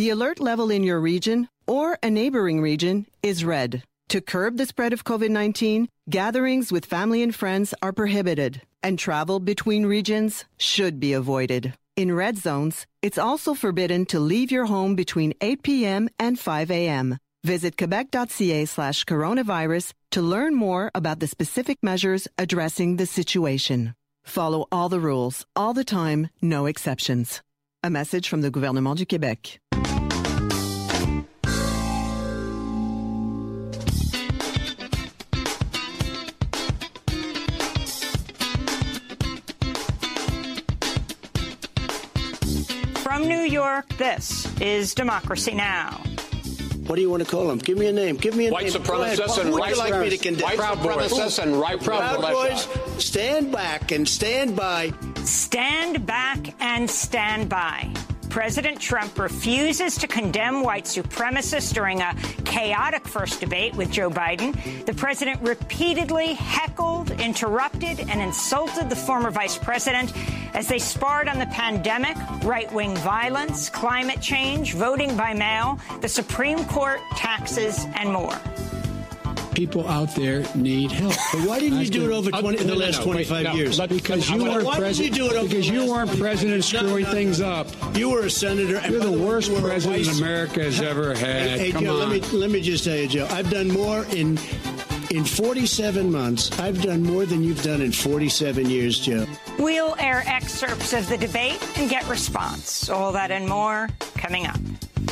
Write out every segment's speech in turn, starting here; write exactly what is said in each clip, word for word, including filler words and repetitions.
The alert level in your region or a neighboring region is red. To curb the spread of COVID nineteen, gatherings with family and friends are prohibited, and travel between regions should be avoided. In red zones, it's also forbidden to leave your home between eight p.m. and five a.m. Visit quebec.ca slash coronavirus to learn more about the specific measures addressing the situation. Follow all the rules, all the time, no exceptions. A message from the Gouvernement du Québec. From New York, this is Democracy Now! What do you want to call them? Give me a name. Give me a white name. Supremacists and white like me to condemn? White Proud supremacists and right Proud Boys, stand back and stand by. Stand back and stand by. President Trump refuses to condemn white supremacists during a chaotic first debate with Joe Biden. The president repeatedly heckled, interrupted, and insulted the former vice president as they sparred on the pandemic, right-wing violence, climate change, voting by mail, the Supreme Court, taxes, and more. People out there need help. But why didn't you do it over twenty, in the last no, twenty-five wait, no, years? Because you weren't president. You because you weren't president screwing no, no. things up. You were a senator. You're the worst president America has ever had. Hey, Come Joe, on. let me let me just tell you, Joe. I've done more in in forty-seven months. I've done more than you've done in forty-seven years, Joe. We'll air excerpts of the debate and get response. All that and more coming up.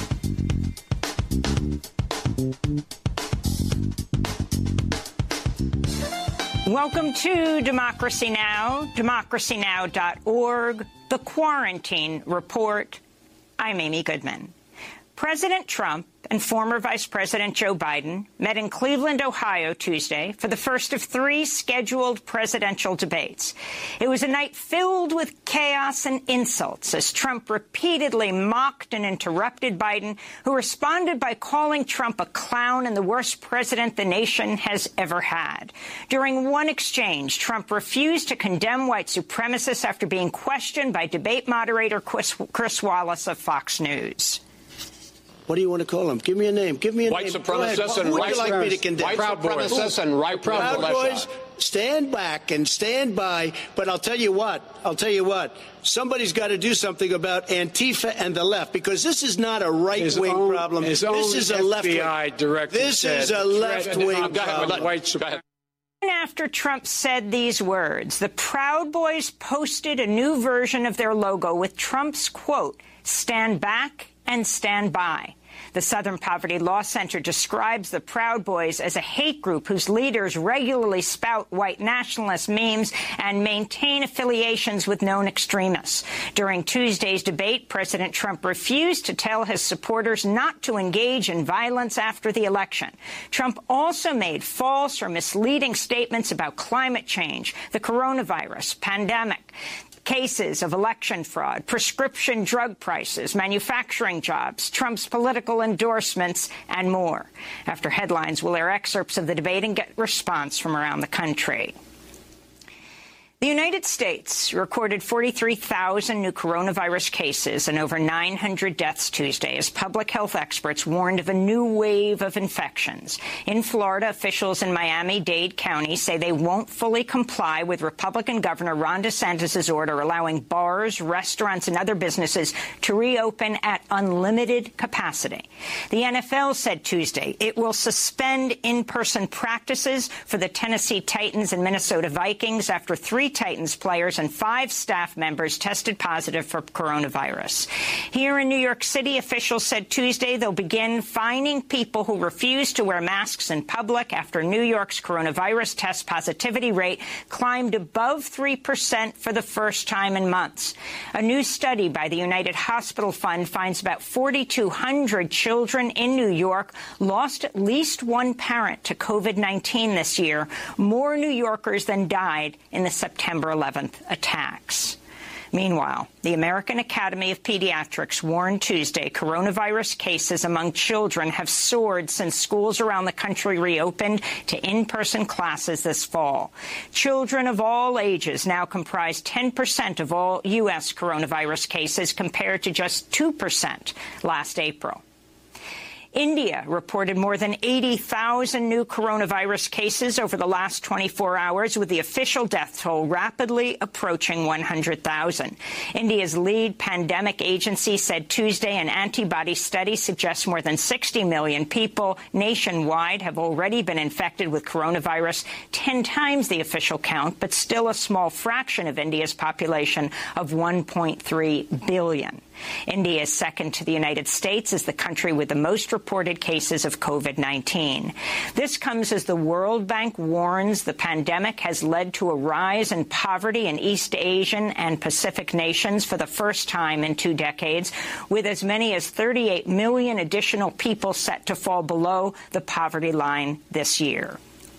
Welcome to Democracy Now!, democracy now dot org, The Quarantine Report. I'm Amy Goodman. President Trump and former Vice President Joe Biden met in Cleveland, Ohio, Tuesday for the first of three scheduled presidential debates. It was a night filled with chaos and insults as Trump repeatedly mocked and interrupted Biden, who responded by calling Trump a clown and the worst president the nation has ever had. During one exchange, Trump refused to condemn white supremacists after being questioned by debate moderator Chris, Chris Wallace of Fox News. What do you want to call them? Give me a name. Give me a white name. Supremacists and right like me to condemn? White Proud supremacists and right Proud Boys, stand back and stand by. But I'll tell you what. I'll tell you what. Somebody's got to do something about Antifa and the left, because this is not a right-wing problem. This is a left-wing. This is a left-wing problem. After Trump said these words, the Proud Boys posted a new version of their logo with Trump's quote, "Stand back and stand by." The Southern Poverty Law Center describes the Proud Boys as a hate group whose leaders regularly spout white nationalist memes and maintain affiliations with known extremists. During Tuesday's debate, President Trump refused to tell his supporters not to engage in violence after the election. Trump also made false or misleading statements about climate change, the coronavirus, pandemic, cases of election fraud, prescription drug prices, manufacturing jobs, Trump's political endorsements, and more. After headlines, we'll air excerpts of the debate and get response from around the country. The United States recorded forty-three thousand new coronavirus cases and over nine hundred deaths Tuesday as public health experts warned of a new wave of infections. In Florida, officials in Miami-Dade County say they won't fully comply with Republican Governor Ron DeSantis' order allowing bars, restaurants, and other businesses to reopen at unlimited capacity. The N F L said Tuesday it will suspend in-person practices for the Tennessee Titans and Minnesota Vikings after three Titans players and five staff members tested positive for coronavirus. Here in New York City, officials said Tuesday they'll begin fining people who refuse to wear masks in public after New York's coronavirus test positivity rate climbed above three percent for the first time in months. A new study by the United Hospital Fund finds about forty-two hundred children in New York lost at least one parent to COVID nineteen this year, more New Yorkers than died in the September eleventh attacks. Meanwhile, the American Academy of Pediatrics warned Tuesday coronavirus cases among children have soared since schools around the country reopened to in-person classes this fall. Children of all ages now comprise ten percent of all U S coronavirus cases compared to just two percent last April. India reported more than eighty thousand new coronavirus cases over the last twenty-four hours, with the official death toll rapidly approaching one hundred thousand. India's lead pandemic agency said Tuesday an antibody study suggests more than sixty million people nationwide have already been infected with coronavirus, ten times the official count, but still a small fraction of India's population of one point three billion. India is second to the United States as the country with the most reported cases of COVID nineteen. This comes as the World Bank warns the pandemic has led to a rise in poverty in East Asian and Pacific nations for the first time in two decades, with as many as thirty-eight million additional people set to fall below the poverty line this year.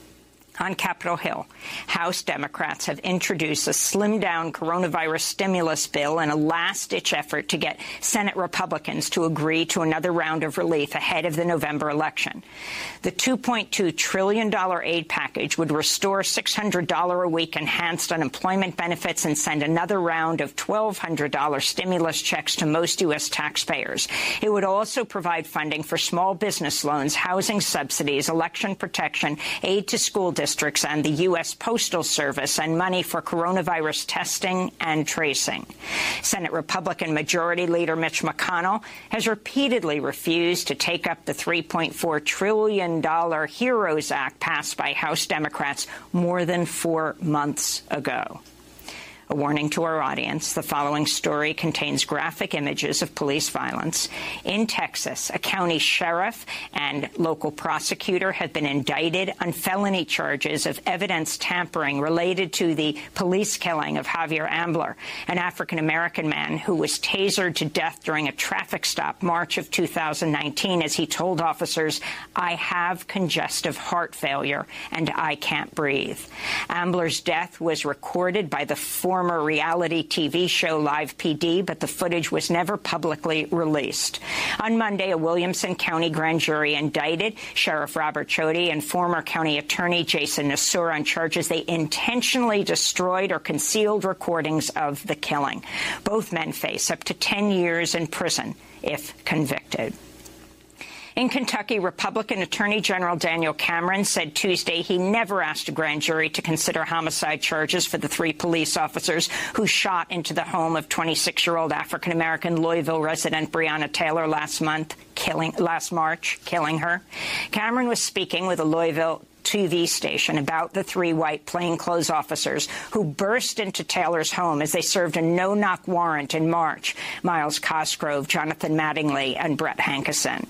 On Capitol Hill, House Democrats have introduced a slimmed-down coronavirus stimulus bill in a last-ditch effort to get Senate Republicans to agree to another round of relief ahead of the November election. The two point two trillion dollars aid package would restore six hundred dollars a week enhanced unemployment benefits and send another round of twelve hundred dollars stimulus checks to most U S taxpayers. It would also provide funding for small business loans, housing subsidies, election protection, aid to school districts, districts and the U S Postal Service, and money for coronavirus testing and tracing. Senate Republican Majority Leader Mitch McConnell has repeatedly refused to take up the three point four trillion dollars HEROES Act passed by House Democrats more than four months ago. A warning to our audience, the following story contains graphic images of police violence. In Texas, a county sheriff and local prosecutor have been indicted on felony charges of evidence tampering related to the police killing of Javier Ambler, an African-American man who was tasered to death during a traffic stop March of two thousand nineteen as he told officers, "I have congestive heart failure and I can't breathe." Ambler's death was recorded by the former reality T V show Live P D, but the footage was never publicly released. On Monday, a Williamson County grand jury indicted Sheriff Robert Chody and former county attorney Jason Nasur on charges they intentionally destroyed or concealed recordings of the killing. Both men face up to ten years in prison if convicted. In Kentucky, Republican Attorney General Daniel Cameron said Tuesday he never asked a grand jury to consider homicide charges for the three police officers who shot into the home of twenty-six-year-old African-American Louisville resident Breonna Taylor last month, killing last March, killing her. Cameron was speaking with a Louisville T V station about the three white plainclothes officers who burst into Taylor's home as they served a no-knock warrant in March. Miles Cosgrove, Jonathan Mattingly, and Brett Hankison.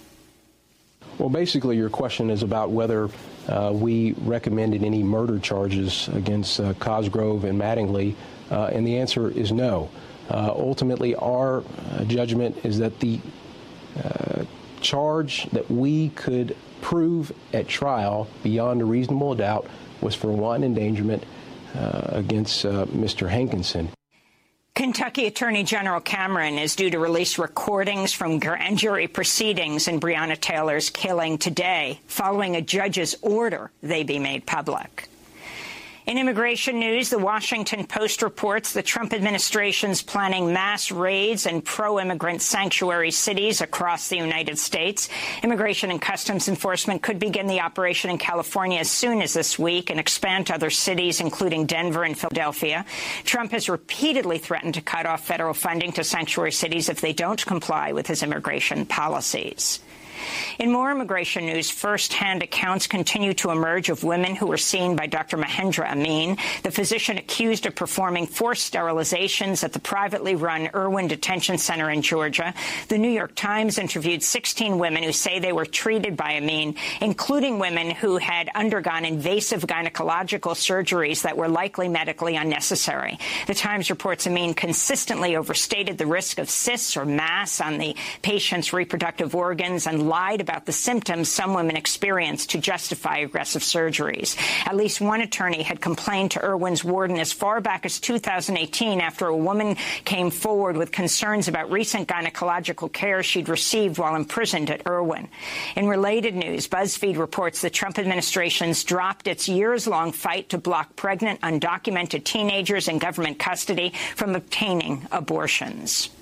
Well, basically, your question is about whether uh, we recommended any murder charges against uh, Cosgrove and Mattingly, uh, and the answer is no. Uh, ultimately, our uh, judgment is that the uh, charge that we could prove at trial beyond a reasonable doubt was for wanton endangerment uh, against uh, Mister Hankinson. Kentucky Attorney General Cameron is due to release recordings from grand jury proceedings in Breonna Taylor's killing today, following a judge's order they be made public. In immigration news, the Washington Post reports the Trump administration's planning mass raids in pro-immigrant sanctuary cities across the United States. Immigration and Customs Enforcement could begin the operation in California as soon as this week and expand to other cities, including Denver and Philadelphia. Trump has repeatedly threatened to cut off federal funding to sanctuary cities if they don't comply with his immigration policies. In more immigration news, first-hand accounts continue to emerge of women who were seen by Doctor Mahendra Amin, the physician accused of performing forced sterilizations at the privately run Irwin Detention Center in Georgia. The New York Times interviewed sixteen women who say they were treated by Amin, including women who had undergone invasive gynecological surgeries that were likely medically unnecessary. The Times reports Amin consistently overstated the risk of cysts or mass on the patient's reproductive organs and lied about the symptoms some women experience to justify aggressive surgeries. At least one attorney had complained to Irwin's warden as far back as two thousand eighteen after a woman came forward with concerns about recent gynecological care she'd received while imprisoned at Irwin. In related news, BuzzFeed reports the Trump administration's dropped its years-long fight to block pregnant, undocumented teenagers in government custody from obtaining abortions.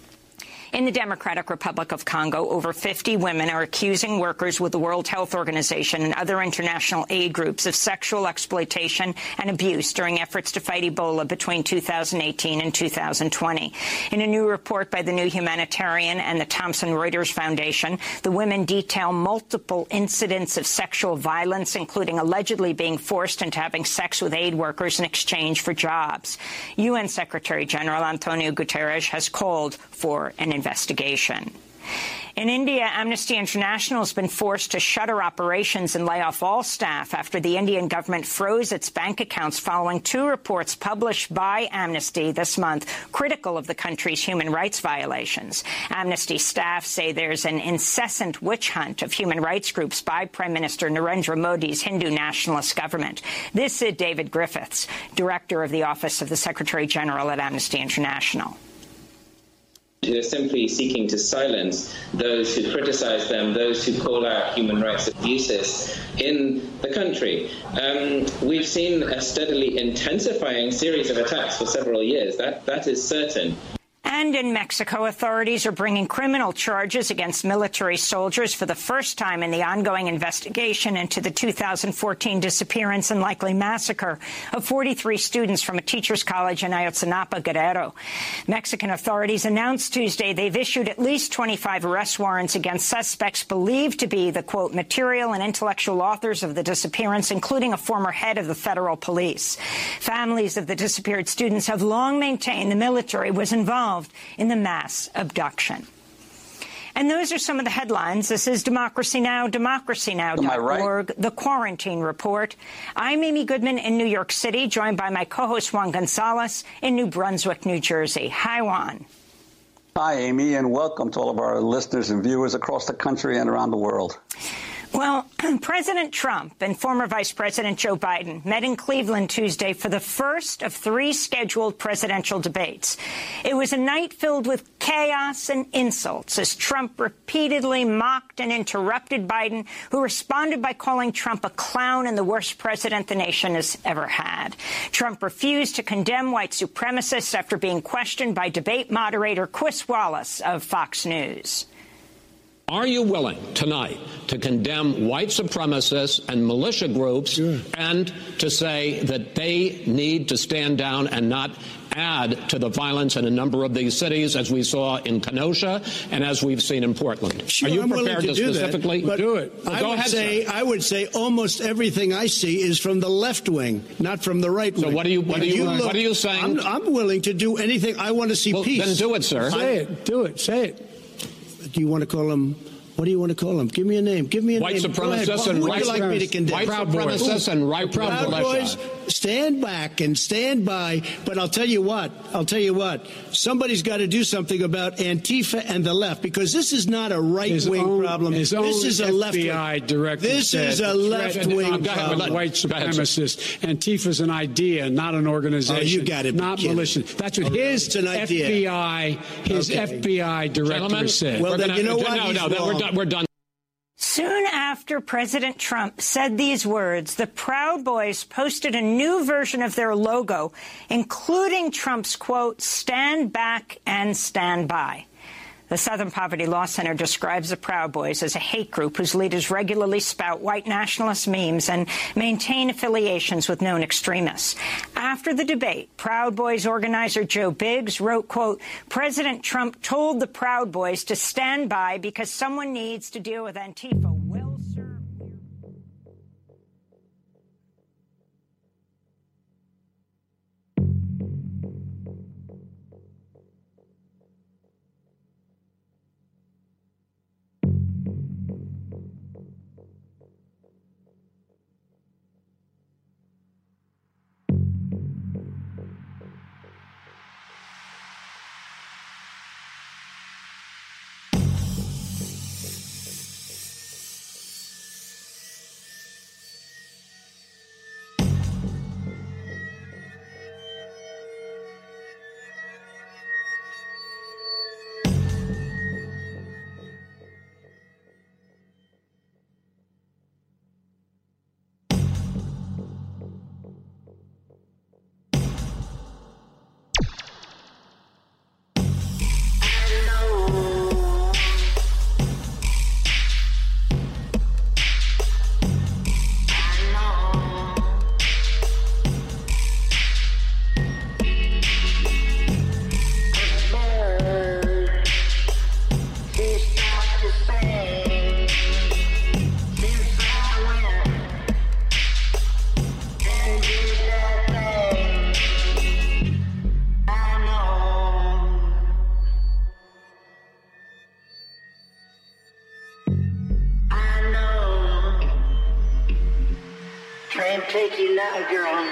In the Democratic Republic of Congo, over fifty women are accusing workers with the World Health Organization and other international aid groups of sexual exploitation and abuse during efforts to fight Ebola between two thousand eighteen and two thousand twenty. In a new report by the New Humanitarian and the Thomson Reuters Foundation, the women detail multiple incidents of sexual violence, including allegedly being forced into having sex with aid workers in exchange for jobs. U N Secretary General Antonio Guterres has called for an investigation. In India, Amnesty International has been forced to shutter operations and lay off all staff after the Indian government froze its bank accounts following two reports published by Amnesty this month critical of the country's human rights violations. Amnesty staff say there's an incessant witch hunt of human rights groups by Prime Minister Narendra Modi's Hindu nationalist government. This is David Griffiths, director of the Office of the Secretary General at Amnesty International. They're simply seeking to silence those who criticize them, those who call out human rights abuses in the country. Um, we've seen a steadily intensifying series of attacks for several years. That that is certain. And in Mexico, authorities are bringing criminal charges against military soldiers for the first time in the ongoing investigation into the two thousand fourteen disappearance and likely massacre of forty-three students from a teachers' college in Ayotzinapa, Guerrero. Mexican authorities announced Tuesday they've issued at least twenty-five arrest warrants against suspects believed to be the, quote, material and intellectual authors of the disappearance, including a former head of the federal police. Families of the disappeared students have long maintained the military was involved in the mass abduction. And those are some of the headlines. This is Democracy Now!, democracy now dot org, right? The Quarantine Report. I'm Amy Goodman in New York City, joined by my co-host Juan Gonzalez in New Brunswick, New Jersey. Hi, Juan. Hi, Amy, and welcome to all of our listeners and viewers across the country and around the world. Well, President Trump and former Vice President Joe Biden met in Cleveland Tuesday for the first of three scheduled presidential debates. It was a night filled with chaos and insults as Trump repeatedly mocked and interrupted Biden, who responded by calling Trump a clown and the worst president the nation has ever had. Trump refused to condemn white supremacists after being questioned by debate moderator Chris Wallace of Fox News. Are you willing tonight to condemn white supremacists and militia groups sure. and to say that they need to stand down and not add to the violence in a number of these cities, as we saw in Kenosha and as we've seen in Portland? Sure, Are you I'm prepared to, to do specifically that, do it? I Go would ahead, say sir. I would say almost everything I see is from the left wing, not from the right wing. So what are you what are you, you look, what are you saying? I'm, I'm willing to do anything. I want to see well, peace. Then do it, sir. Say it. Do it. Say it. Do you want to call him? What do you want to call them? Give me a name. Give me a white name. Supremacists and would right you like me to condemn? White Proud supremacists and right Proud Boys, stand back and stand by. But I'll tell you what. I'll tell you what. Somebody's got to do something about Antifa and the left, because this is not a right-wing problem. This is a left-wing. F B I director This said, is a left-wing problem. White supremacists. Antifa's an idea, not an organization. Oh, you got it. Not militia. That's what his F B I, his okay. F B I director Gentlemen, said. Well, then, gonna, you know what? No, He's no, no, we're done. We're done. Soon after President Trump said these words, the Proud Boys posted a new version of their logo, including Trump's quote, "Stand back and stand by." The Southern Poverty Law Center describes the Proud Boys as a hate group whose leaders regularly spout white nationalist memes and maintain affiliations with known extremists. After the debate, Proud Boys organizer Joe Biggs wrote, quote, "President Trump told the Proud Boys to stand by because someone needs to deal with Antifa. Well served." take you now, girl.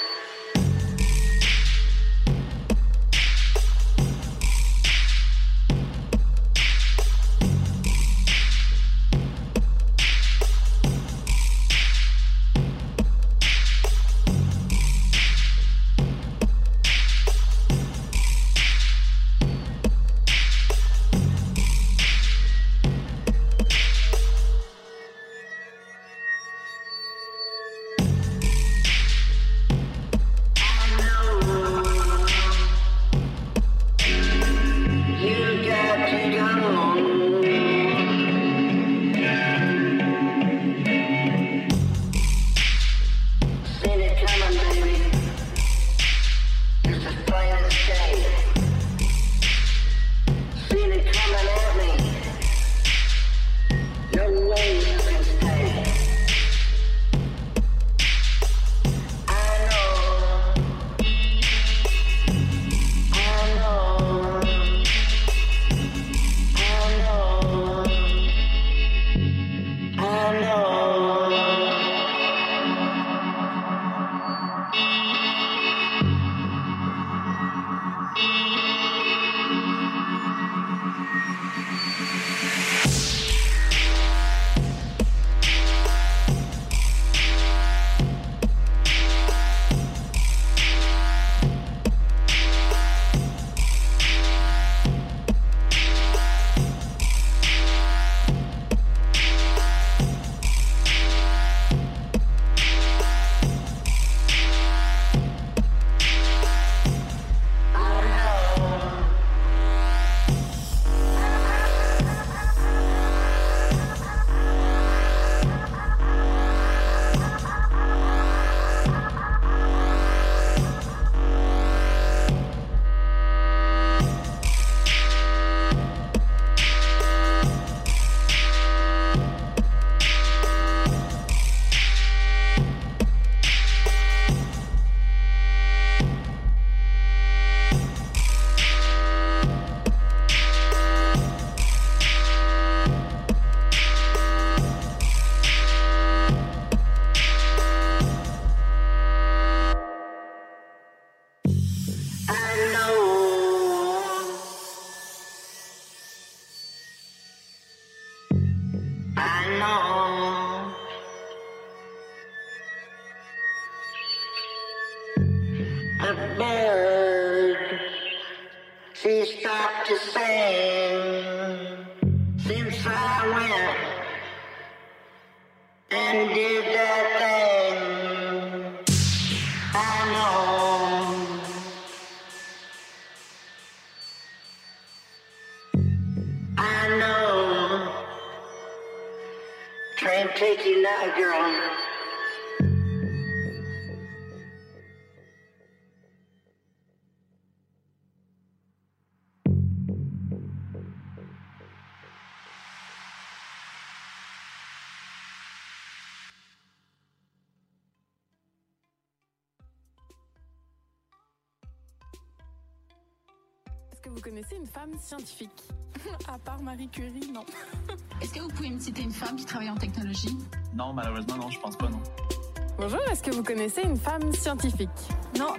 Est-ce que vous connaissez une femme scientifique? À part Marie Curie, non. Est-ce que vous pouvez me citer une femme qui travaille en technologie? Non, malheureusement, non, je pense pas, non. Bonjour, est-ce que vous connaissez une femme scientifique? Non.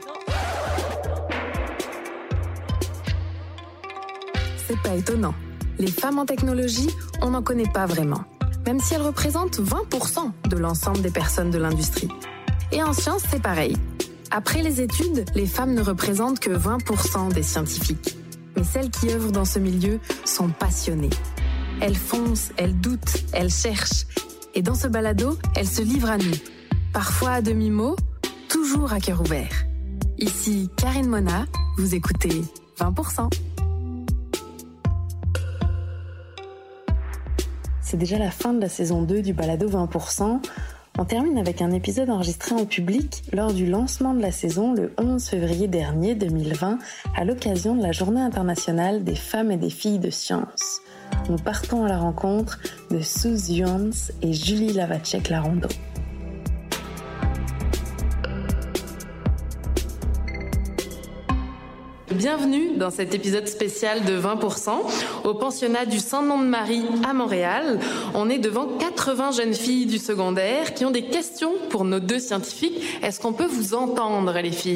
C'est pas étonnant. Les femmes en technologie, on n'en connaît pas vraiment, même si elles représentent vingt pour cent de l'ensemble des personnes de l'industrie. Et en sciences, c'est pareil. Après les études, les femmes ne représentent que vingt pour cent des scientifiques. Mais celles qui œuvrent dans ce milieu sont passionnées. Elles foncent, elles doutent, elles cherchent. Et dans ce balado, elles se livrent à nous. Parfois à demi-mot, toujours à cœur ouvert. Ici Karine Mona, vous écoutez vingt pour cent. C'est déjà la fin de la saison deux du balado vingt pour cent. On termine avec un épisode enregistré en public lors du lancement de la saison le onze février dernier deux mille vingt à l'occasion de la Journée internationale des femmes et des filles de sciences. Nous partons à la rencontre de Suze Jones et Julie Lavacek-Larondo. Bienvenue dans cet épisode spécial de vingt pour cent au pensionnat du Saint-Nom-de-Marie à Montréal. On est devant quatre-vingts jeunes filles du secondaire qui ont des questions pour nos deux scientifiques. Est-ce qu'on peut vous entendre, les filles ?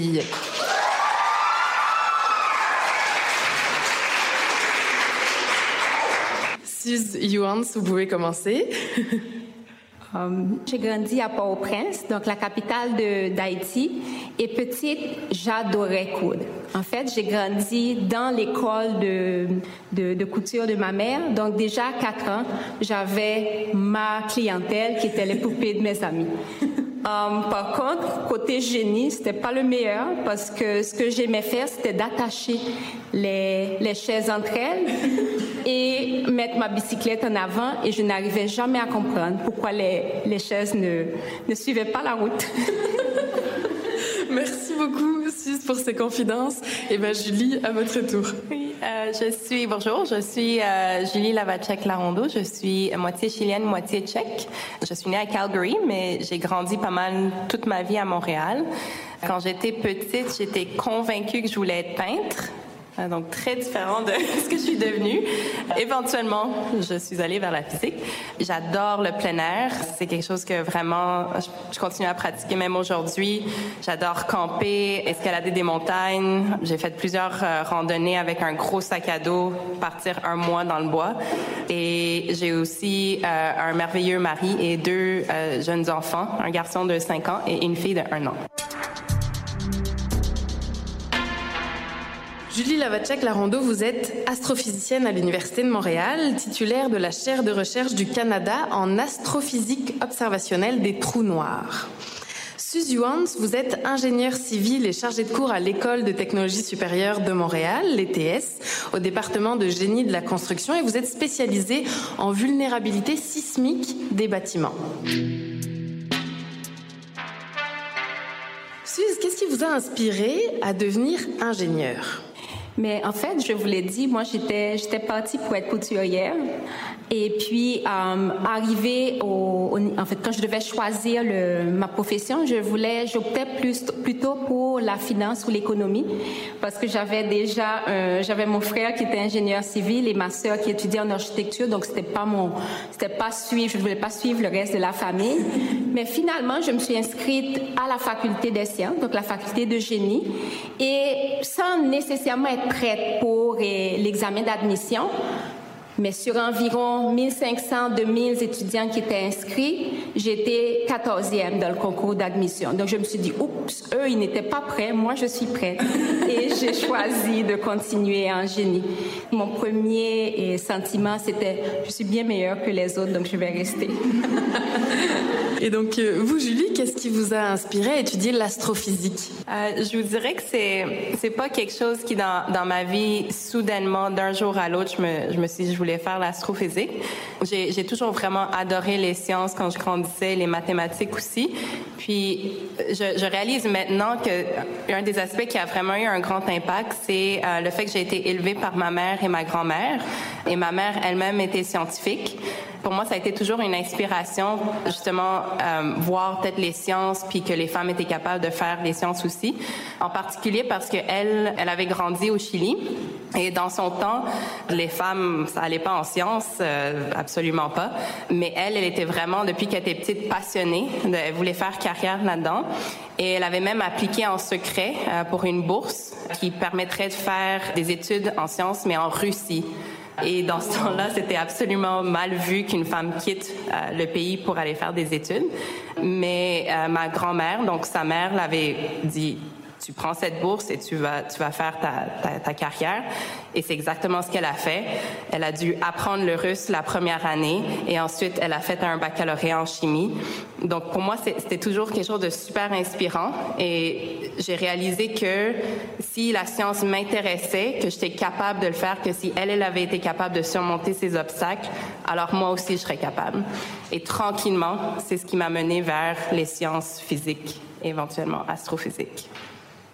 Suze Youans, vous pouvez commencer. Um, j'ai grandi à Port-au-Prince, donc la capitale de, d'Haïti. Et petite, j'adorais coudre. En fait, j'ai grandi dans l'école de, de, de couture de ma mère. Donc déjà à quatre ans, j'avais ma clientèle qui était les poupées de mes amis. Um, par contre, côté génie, c'était pas le meilleur parce que ce que j'aimais faire, c'était d'attacher les, les chaises entre elles et mettre ma bicyclette en avant, et je n'arrivais jamais à comprendre pourquoi les, les chaises ne, ne suivaient pas la route. Merci beaucoup, Suze, pour ces confidences. Et bien, Julie, à votre tour. Oui, euh, je suis, bonjour, je suis euh, Julie Lavacek-Larando. Je suis moitié chilienne, moitié tchèque. Je suis née à Calgary, mais j'ai grandi pas mal toute ma vie à Montréal. Quand j'étais petite, j'étais convaincue que je voulais être peintre. Donc, très différent de ce que je suis devenue. Éventuellement, je suis allée vers la physique. J'adore le plein air. C'est quelque chose que vraiment, je continue à pratiquer même aujourd'hui. J'adore camper, escalader des montagnes. J'ai fait plusieurs randonnées avec un gros sac à dos, partir un mois dans le bois. Et j'ai aussi euh, un merveilleux mari et deux euh, jeunes enfants, un garçon de cinq ans et une fille de un an. Julie Lavacek-Larando, vous êtes astrophysicienne à l'Université de Montréal, titulaire de la chaire de recherche du Canada en astrophysique observationnelle des trous noirs. Suze Youans, vous êtes ingénieure civile et chargée de cours à l'École de technologie supérieure de Montréal, l'E T S, au département de génie de la construction, et vous êtes spécialisée en vulnérabilité sismique des bâtiments. Suze, qu'est-ce qui vous a inspiré à devenir ingénieure ? Mais en fait, je vous l'ai dit, moi, j'étais, j'étais partie pour être couturière. Et puis, euh, arrivé au, au, en fait, quand je devais choisir le, ma profession, je voulais, j'optais plus, plutôt pour la finance ou l'économie, parce que j'avais déjà, euh, j'avais mon frère qui était ingénieur civil et ma sœur qui étudiait en architecture, donc c'était pas mon, c'était pas suivre, je voulais pas suivre le reste de la famille. Mais finalement, je me suis inscrite à la faculté des sciences, donc la faculté de génie, et sans nécessairement être prête pour eh, l'examen d'admission. Mais sur environ mille cinq cents, deux mille étudiants qui étaient inscrits, j'étais quatorzième dans le concours d'admission. Donc, je me suis dit, oups, eux, ils n'étaient pas prêts, moi, je suis prête. Et j'ai choisi de continuer en génie. Mon premier sentiment, c'était, je suis bien meilleure que les autres, donc je vais rester. Et donc, vous, Julie, qu'est-ce qui vous a inspiré à étudier l'astrophysique? Euh, je vous dirais que c'est c'est pas quelque chose qui, dans, dans ma vie, soudainement, d'un jour à l'autre, je me, je me suis dit, je voulais faire l'astrophysique. J'ai, j'ai toujours vraiment adoré les sciences quand je grandissais, les mathématiques aussi. Puis, je, je réalise maintenant que un des aspects qui a vraiment eu un grand impact, c'est euh, le fait que j'ai été élevée par ma mère et ma grand-mère. Et ma mère elle-même était scientifique. Pour moi, ça a été toujours une inspiration, justement, euh, voir peut-être les sciences, puis que les femmes étaient capables de faire les sciences aussi. En particulier parce que elle, elle avait grandi au Chili, et dans son temps, les femmes, ça allait pas en sciences, euh, absolument pas. Mais elle, elle était vraiment, depuis qu'elle était petite, passionnée. De, elle voulait faire carrière là-dedans. Et elle avait même appliqué en secret euh, pour une bourse qui permettrait de faire des études en sciences, mais en Russie. Et dans ce temps-là, c'était absolument mal vu qu'une femme quitte euh, le pays pour aller faire des études. Mais euh, ma grand-mère, donc sa mère, l'avait dit, tu prends cette bourse et tu vas, tu vas faire ta, ta, ta carrière. Et c'est exactement ce qu'elle a fait. Elle a dû apprendre le russe la première année et ensuite elle a fait un baccalauréat en chimie. Donc pour moi, c'était toujours quelque chose de super inspirant et j'ai réalisé que si la science m'intéressait, que j'étais capable de le faire, que si elle, elle avait été capable de surmonter ces obstacles, alors moi aussi je serais capable. Et tranquillement, c'est ce qui m'a menée vers les sciences physiques et éventuellement astrophysique.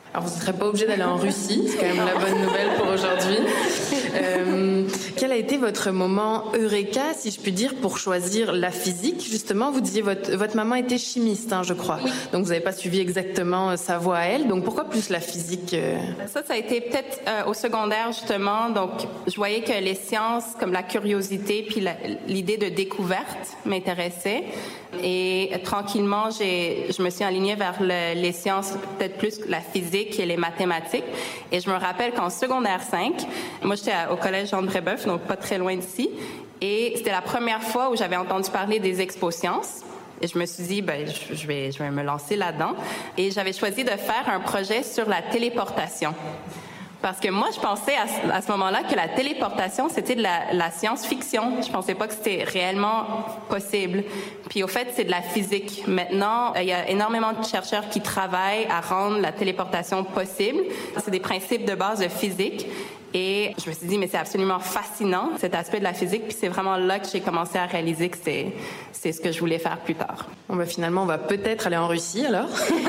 Alors, vous ne serez pas obligé d'aller en Russie, c'est quand même la bonne nouvelle pour aujourd'hui. Euh, quel a été votre moment eureka, si je puis dire, pour choisir la physique? Justement, vous disiez votre votre maman était chimiste, hein, je crois. Oui. Donc, vous n'avez pas suivi exactement sa voie à elle. Donc, pourquoi plus la physique? euh... Ça, ça a été peut-être euh, au secondaire, justement. Donc, je voyais que les sciences, comme la curiosité puis la, l'idée de découverte m'intéressait. Et euh, tranquillement, j'ai, je me suis alignée vers le, les sciences, peut-être plus la physique et les mathématiques. Et je me rappelle qu'en secondaire cinq, moi j'étais au collège Jean de Brébeuf, donc pas très loin d'ici, et c'était la première fois où j'avais entendu parler des exposciences. Et je me suis dit, ben, je vais, je vais me lancer là-dedans. Et j'avais choisi de faire un projet sur la téléportation. Parce que moi, je pensais à ce, à ce moment-là que la téléportation, c'était de la, la science-fiction. Je pensais pas que c'était réellement possible. Puis au fait, c'est de la physique. Maintenant, il y a énormément de chercheurs qui travaillent à rendre la téléportation possible. C'est des principes de base de physique. Et je me suis dit, mais c'est absolument fascinant, cet aspect de la physique. Puis c'est vraiment là que j'ai commencé à réaliser que c'est, c'est ce que je voulais faire plus tard. Bon, ben finalement, on va peut-être aller en Russie, alors.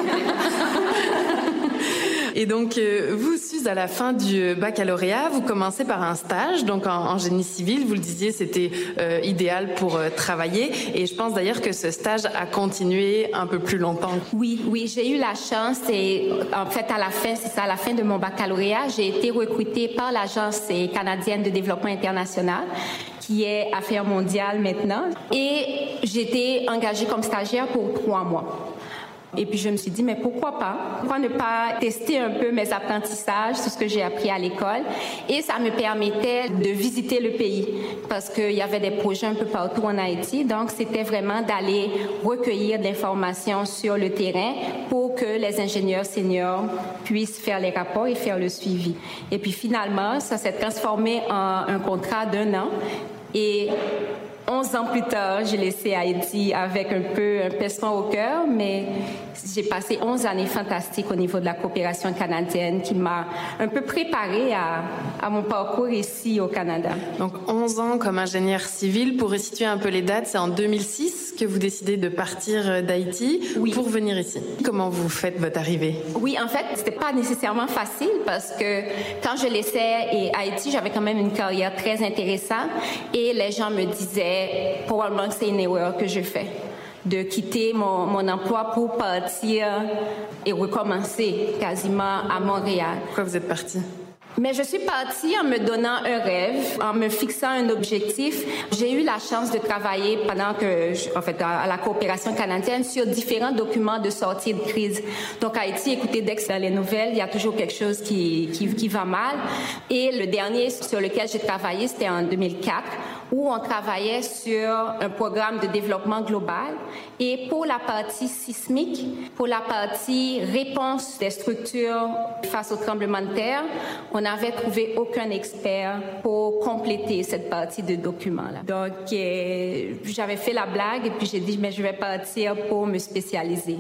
Et donc, euh, vous, Suze, à la fin du baccalauréat, vous commencez par un stage, donc en, en génie civil. Vous le disiez, c'était euh, idéal pour euh, travailler. Et je pense d'ailleurs que ce stage a continué un peu plus longtemps. Oui, oui, j'ai eu la chance. Et en fait, à la fin, c'est ça, à la fin de mon baccalauréat, j'ai été recrutée par l'Agence canadienne de développement international, qui est Affaires mondiales maintenant. Et j'ai été engagée comme stagiaire pour trois mois. Et puis je me suis dit, mais pourquoi pas? Pourquoi ne pas tester un peu mes apprentissages, tout ce que j'ai appris à l'école? Et ça me permettait de visiter le pays parce qu'il y avait des projets un peu partout en Haïti. Donc, c'était vraiment d'aller recueillir de l'information sur le terrain pour que les ingénieurs seniors puissent faire les rapports et faire le suivi. Et puis finalement, ça s'est transformé en un contrat d'un an. Et Onze ans plus tard, j'ai laissé Haïti avec un peu un pincement au cœur, mais j'ai passé onze années fantastiques au niveau de la coopération canadienne qui m'a un peu préparée à, à mon parcours ici au Canada. Donc onze ans comme ingénieur civil. Pour resituer un peu les dates, c'est en deux mille six que vous décidez de partir d'Haïti oui. pour venir ici. Comment vous faites votre arrivée? Oui, en fait, c'était pas nécessairement facile parce que quand je laissais et Haïti, j'avais quand même une carrière très intéressante et les gens me disaient probablement que c'est une erreur que je fais, de quitter mon, mon emploi pour partir et recommencer quasiment à Montréal. Pourquoi vous êtes partie? Mais je suis partie en me donnant un rêve, en me fixant un objectif. J'ai eu la chance de travailler pendant que, je, en fait, à la coopération canadienne sur différents documents de sortie de crise. Donc, Haïti, écoutez, dès que c'est dans les nouvelles, il y a toujours quelque chose qui, qui, qui va mal. Et le dernier sur lequel j'ai travaillé, c'était en deux mille quatre, où on travaillait sur un programme de développement global. Et pour la partie sismique, pour la partie réponse des structures face au tremblement de terre, on n'avait trouvé aucun expert pour compléter cette partie de document-là. Donc, euh, j'avais fait la blague et puis j'ai dit, mais je vais partir pour me spécialiser.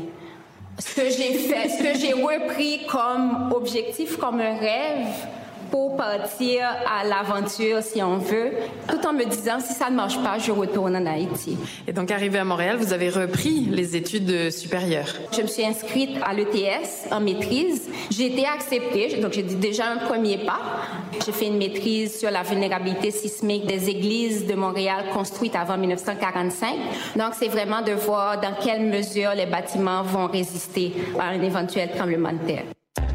Ce que j'ai fait, ce que j'ai repris comme objectif, comme un rêve, pour partir à l'aventure, si on veut, tout en me disant, si ça ne marche pas, je retourne en Haïti. Et donc, arrivé à Montréal, vous avez repris les études supérieures. Je me suis inscrite à l'E T S en maîtrise. J'ai été acceptée, donc j'ai dit déjà un premier pas. J'ai fait une maîtrise sur la vulnérabilité sismique des églises de Montréal construites avant mille neuf cent quarante-cinq. Donc, c'est vraiment de voir dans quelle mesure les bâtiments vont résister à un éventuel tremblement de terre.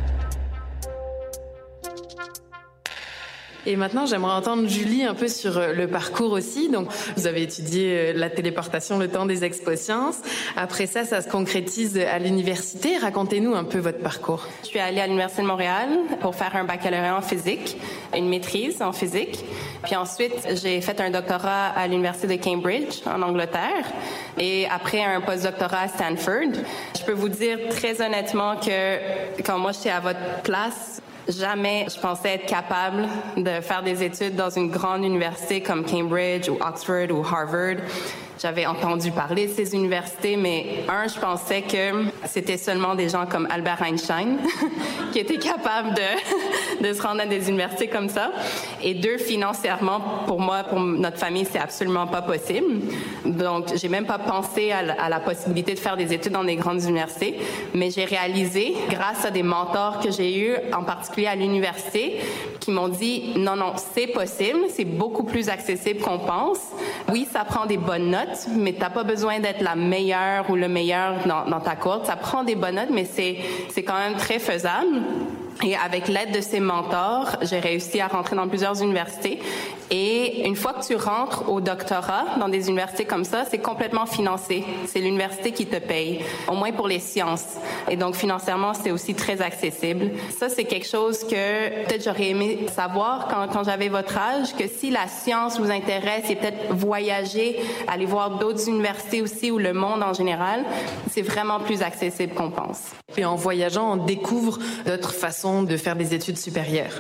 Et maintenant, j'aimerais entendre Julie un peu sur le parcours aussi. Donc, vous avez étudié la téléportation le temps des expo-sciences. Après ça, ça se concrétise à l'université. Racontez-nous un peu votre parcours. Je suis allée à l'Université de Montréal pour faire un baccalauréat en physique, une maîtrise en physique. Puis ensuite, j'ai fait un doctorat à l'Université de Cambridge, en Angleterre. Et après, un postdoctorat à Stanford. Je peux vous dire très honnêtement que quand moi, j'étais à votre place, Jamais je pensais être capable de faire des études dans une grande université comme Cambridge ou Oxford ou Harvard. J'avais entendu parler de ces universités, mais un, je pensais que c'était seulement des gens comme Albert Einstein qui étaient capables de, de se rendre à des universités comme ça. Et deux, financièrement, pour moi, pour notre famille, c'est absolument pas possible. Donc, j'ai même pas pensé à la, à la possibilité de faire des études dans des grandes universités, mais j'ai réalisé, grâce à des mentors que j'ai eus, en particulier à l'université, qui m'ont dit, non, non, c'est possible, c'est beaucoup plus accessible qu'on pense. Oui, ça prend des bonnes notes, mais t'as pas besoin d'être la meilleure ou le meilleur dans, dans ta cohorte. Ça prend des bonnes notes, mais c'est, c'est quand même très faisable. Et avec l'aide de ces mentors, j'ai réussi à rentrer dans plusieurs universités. Et une fois que tu rentres au doctorat dans des universités comme ça, c'est complètement financé. C'est l'université qui te paye, au moins pour les sciences. Et donc, financièrement, c'est aussi très accessible. Ça, c'est quelque chose que peut-être j'aurais aimé savoir quand, quand j'avais votre âge, que si la science vous intéresse et peut-être voyager, aller voir d'autres universités aussi ou le monde en général, c'est vraiment plus accessible qu'on pense. Et en voyageant, on découvre d'autres façons de faire des études supérieures.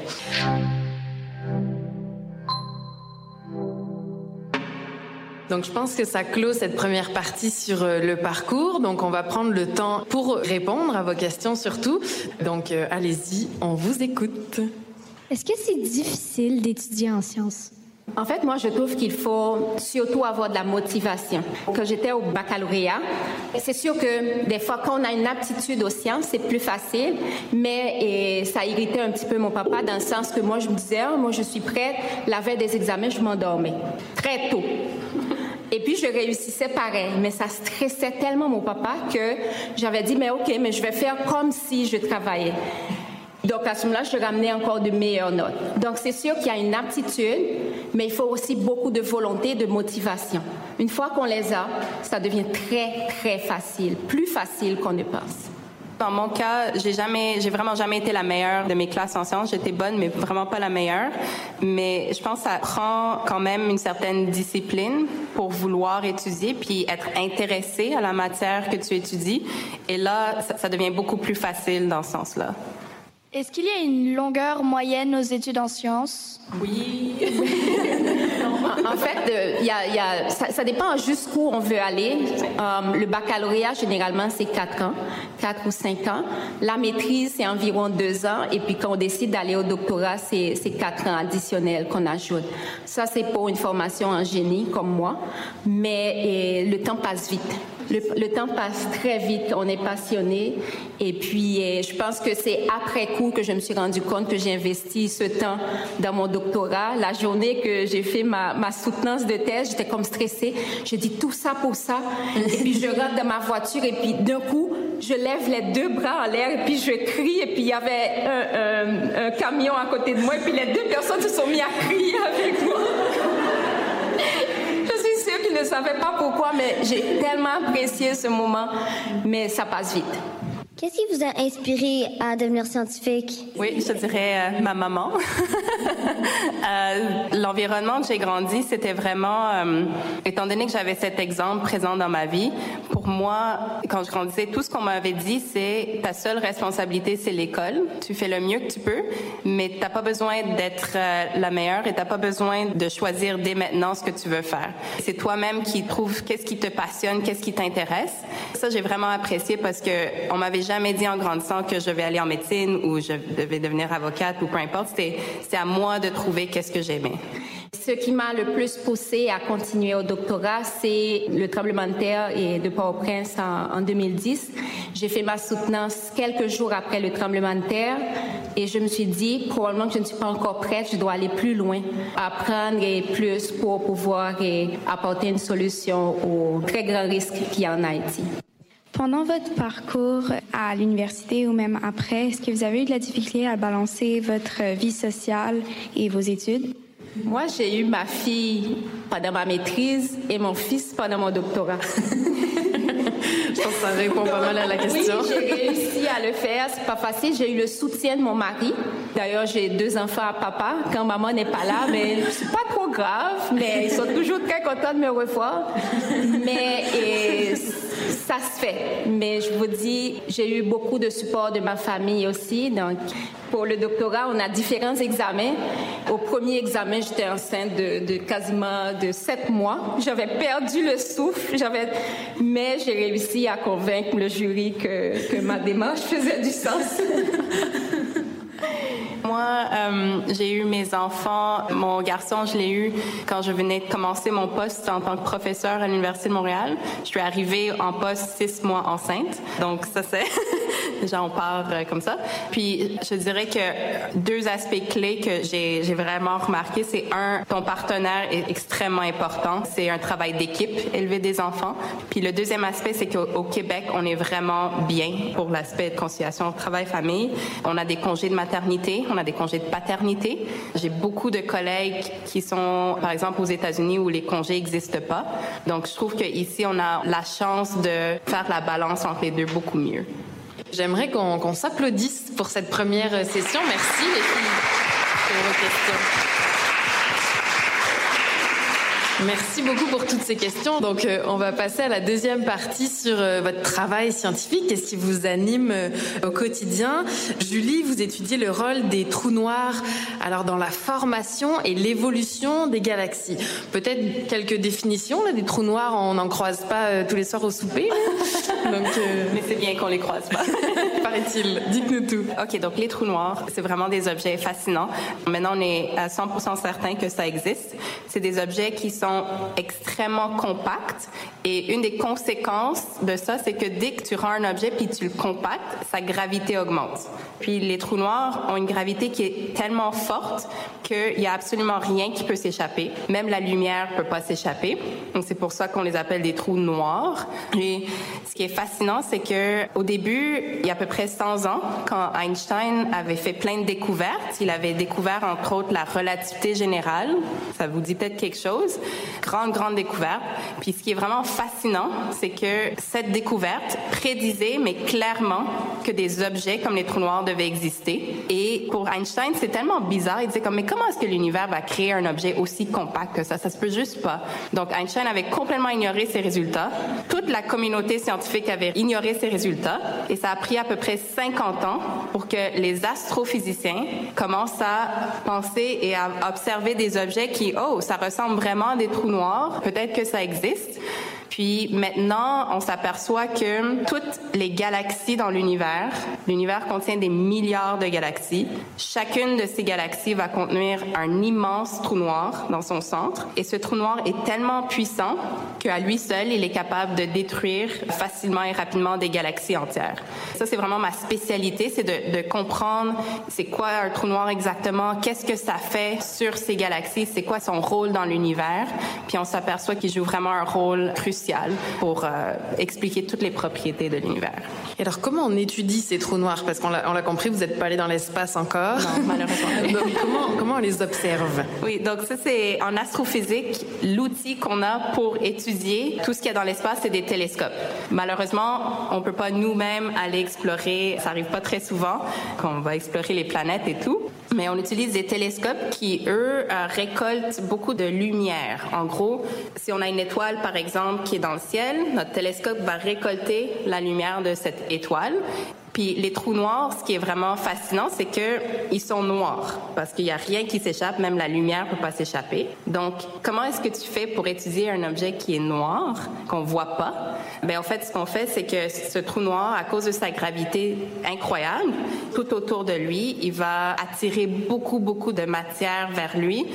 Donc, je pense que ça clôt cette première partie sur le parcours. Donc, on va prendre le temps pour répondre à vos questions surtout. Donc, euh, allez-y, on vous écoute. Est-ce que c'est difficile d'étudier en sciences? En fait, moi, je trouve qu'il faut surtout avoir de la motivation. Quand j'étais au baccalauréat, c'est sûr que des fois, quand on a une aptitude aux sciences, c'est plus facile, mais et ça irritait un petit peu mon papa dans le sens que moi, je me disais, oh, moi, je suis prête. La veille des examens, je m'endormais très tôt. Et puis, je réussissais pareil, mais ça stressait tellement mon papa que j'avais dit, mais OK, mais je vais faire comme si je travaillais. Donc, à ce moment-là, je ramenais encore de meilleures notes. Donc, c'est sûr qu'il y a une aptitude, mais il faut aussi beaucoup de volonté, de motivation. Une fois qu'on les a, ça devient très, très facile, plus facile qu'on ne pense. Dans mon cas, j'ai jamais, j'ai vraiment jamais été la meilleure de mes classes en sciences. J'étais bonne, mais vraiment pas la meilleure. Mais je pense que ça prend quand même une certaine discipline pour vouloir étudier puis être intéressé à la matière que tu étudies. Et là, ça, ça devient beaucoup plus facile dans ce sens-là. Est-ce qu'il y a une longueur moyenne aux études en sciences? Oui. En fait, euh, y a, y a, ça, ça dépend jusqu'où on veut aller. Um, le baccalauréat, généralement, c'est quatre ans, quatre ou cinq ans. La maîtrise, c'est environ deux ans. Et puis, quand on décide d'aller au doctorat, c'est, c'est quatre ans additionnels qu'on ajoute. Ça, c'est pour une formation en génie, comme moi. Mais et, le temps passe vite. Le, le temps passe très vite, on est passionné. Et puis, euh, je pense que c'est après coup que je me suis rendu compte que j'ai investi ce temps dans mon doctorat. La journée que j'ai fait ma, ma soutenance de thèse, j'étais comme stressée. J'ai dit tout ça pour ça. Et puis, je rentre dans ma voiture et puis d'un coup, je lève les deux bras en l'air et puis je crie. Et puis, il y avait un, un, un camion à côté de moi et puis les deux personnes se sont mis à crier avec moi. Je ne savais pas pourquoi, mais j'ai tellement apprécié ce moment, mais ça passe vite. Qu'est-ce qui vous a inspiré à devenir scientifique? Oui, je dirais euh, ma maman. euh, l'environnement que j'ai grandi, c'était vraiment, euh, étant donné que j'avais cet exemple présent dans ma vie, pour moi, quand je grandissais, tout ce qu'on m'avait dit, c'est ta seule responsabilité, c'est l'école. Tu fais le mieux que tu peux, mais t'as pas besoin d'être euh, la meilleure et t'as pas besoin de choisir dès maintenant ce que tu veux faire. C'est toi-même qui trouves qu'est-ce qui te passionne, qu'est-ce qui t'intéresse. Ça, j'ai vraiment apprécié parce que on m'avait jamais dit en grandissant que je vais aller en médecine ou je devais devenir avocate ou peu importe. C'était, c'était à moi de trouver qu'est-ce que j'aimais. Ce qui m'a le plus poussé à continuer au doctorat, c'est le tremblement de terre et de Port-au-Prince en, en deux mille dix. J'ai fait ma soutenance quelques jours après le tremblement de terre et je me suis dit, probablement que je ne suis pas encore prête, je dois aller plus loin, apprendre et plus pour pouvoir et apporter une solution aux très grands risques qu'il y a en Haïti. Pendant votre parcours à l'université ou même après, est-ce que vous avez eu de la difficulté à balancer votre vie sociale et vos études? Moi, j'ai eu ma fille pendant ma maîtrise et mon fils pendant mon doctorat. Je pense que ça répond pas mal à la question. Oui, j'ai réussi à le faire. C'est pas facile. J'ai eu le soutien de mon mari. D'ailleurs, j'ai deux enfants à papa. Quand maman n'est pas là, mais c'est pas trop grave. Mais ils sont toujours très contents de me revoir. Mais et, ça se fait. Mais je vous dis, j'ai eu beaucoup de support de ma famille aussi. Donc, pour le doctorat, on a différents examens. Au premier examen, j'étais enceinte de, de quasiment de sept mois. J'avais perdu le souffle, j'avais, mais j'ai réussi à convaincre le jury que, que ma démarche faisait du sens. Moi, euh, j'ai eu mes enfants. Mon garçon, je l'ai eu quand je venais de commencer mon poste en tant que professeur à l'Université de Montréal. Je suis arrivée en poste six mois enceinte. Donc, ça, c'est... Déjà, on part euh, comme ça. Puis, je dirais que deux aspects clés que j'ai, j'ai vraiment remarqué, c'est un, ton partenaire est extrêmement important. C'est un travail d'équipe, élever des enfants. Puis, le deuxième aspect, c'est qu'au au Québec, on est vraiment bien pour l'aspect de conciliation travail-famille. On a des congés de maternité, on a des congés de paternité. J'ai beaucoup de collègues qui sont, par exemple, aux États-Unis où les congés n'existent pas. Donc, je trouve qu'ici, on a la chance de faire la balance entre les deux beaucoup mieux. J'aimerais qu'on, qu'on s'applaudisse pour cette première session. Merci les filles pour vos questions. Merci beaucoup pour toutes ces questions. Donc, euh, on va passer à la deuxième partie sur euh, votre travail scientifique et ce qui vous anime euh, au quotidien. Julie, vous étudiez le rôle des trous noirs alors dans la formation et l'évolution des galaxies. Peut-être quelques définitions là, des trous noirs, on n'en croise pas euh, tous les soirs au souper. Donc, euh... mais c'est bien qu'on les croise pas. Paraît-il. Dites-nous tout. OK, donc les trous noirs, c'est vraiment des objets fascinants. Maintenant, on est à cent pour cent certain que ça existe. C'est des objets qui sont extrêmement compacts et une des conséquences de ça, c'est que dès que tu rends un objet puis tu le compactes, sa gravité augmente. Puis les trous noirs ont une gravité qui est tellement forte qu'il y a absolument rien qui peut s'échapper. Même la lumière peut pas s'échapper. Donc c'est pour ça qu'on les appelle des trous noirs. Et ce qui est fascinant, c'est que au début, il y a à peu près cent ans, quand Einstein avait fait plein de découvertes, il avait découvert entre autres la relativité générale. Ça vous dit peut-être quelque chose. Grande, grande découverte. Puis ce qui est vraiment fascinant, c'est que cette découverte prédisait, mais clairement, que des objets comme les trous noirs devaient exister. Et pour Einstein, c'est tellement bizarre. Il disait comme, mais comment est-ce que l'univers va créer un objet aussi compact que ça? Ça se peut juste pas. Donc Einstein avait complètement ignoré ses résultats. Toute la communauté scientifique avait ignoré ses résultats. Et ça a pris à peu près cinquante ans pour que les astrophysiciens commencent à penser et à observer des objets qui, oh, ça ressemble vraiment à des trous noirs. Peut-être que ça existe. Puis maintenant, on s'aperçoit que toutes les galaxies dans l'univers, l'univers contient des milliards de galaxies. Chacune de ces galaxies va contenir un immense trou noir dans son centre. Et ce trou noir est tellement puissant qu'à lui seul, il est capable de détruire facilement et rapidement des galaxies entières. Ça, c'est vraiment ma spécialité, c'est de, de comprendre c'est quoi un trou noir exactement, qu'est-ce que ça fait sur ces galaxies, c'est quoi son rôle dans l'univers. Puis on s'aperçoit qu'il joue vraiment un rôle crucial pour euh, expliquer toutes les propriétés de l'univers. Et alors, comment on étudie ces trous noirs? Parce qu'on l'a, on l'a compris, vous n'êtes pas allé dans l'espace encore. Non, malheureusement. Donc, comment, comment on les observe? Oui, donc ça, c'est en astrophysique, l'outil qu'on a pour étudier tout ce qu'il y a dans l'espace, c'est des télescopes. Malheureusement, on ne peut pas nous-mêmes aller explorer, ça n'arrive pas très souvent, qu'on va explorer les planètes et tout. Mais on utilise des télescopes qui, eux, euh, récoltent beaucoup de lumière. En gros, si on a une étoile, par exemple, qui est dans le ciel, notre télescope va récolter la lumière de cette étoile. Puis les trous noirs, ce qui est vraiment fascinant, c'est que ils sont noirs parce qu'il y a rien qui s'échappe, même la lumière peut pas s'échapper. Donc, comment est-ce que tu fais pour étudier un objet qui est noir, qu'on voit pas? Ben en fait, ce qu'on fait, c'est que ce trou noir, à cause de sa gravité incroyable, tout autour de lui, il va attirer beaucoup, beaucoup de matière vers lui.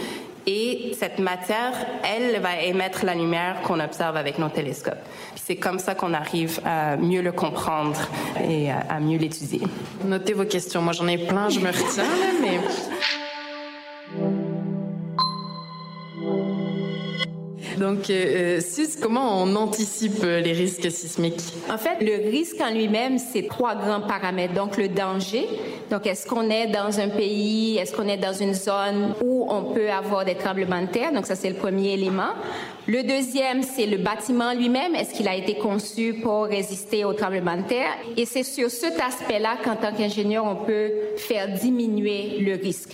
Et cette matière, elle, va émettre la lumière qu'on observe avec nos télescopes. Puis c'est comme ça qu'on arrive à mieux le comprendre et à, à mieux l'étudier. Notez vos questions. Moi, j'en ai plein, je me retiens, là, mais... Donc, euh, Suze, comment on anticipe les risques sismiques? En fait, le risque en lui-même, c'est trois grands paramètres. Donc, le danger. Donc, est-ce qu'on est dans un pays, est-ce qu'on est dans une zone où on peut avoir des tremblements de terre? Donc, ça, c'est le premier élément. Le deuxième, c'est le bâtiment lui-même. Est-ce qu'il a été conçu pour résister aux tremblements de terre? Et c'est sur cet aspect-là qu'en tant qu'ingénieur, on peut faire diminuer le risque.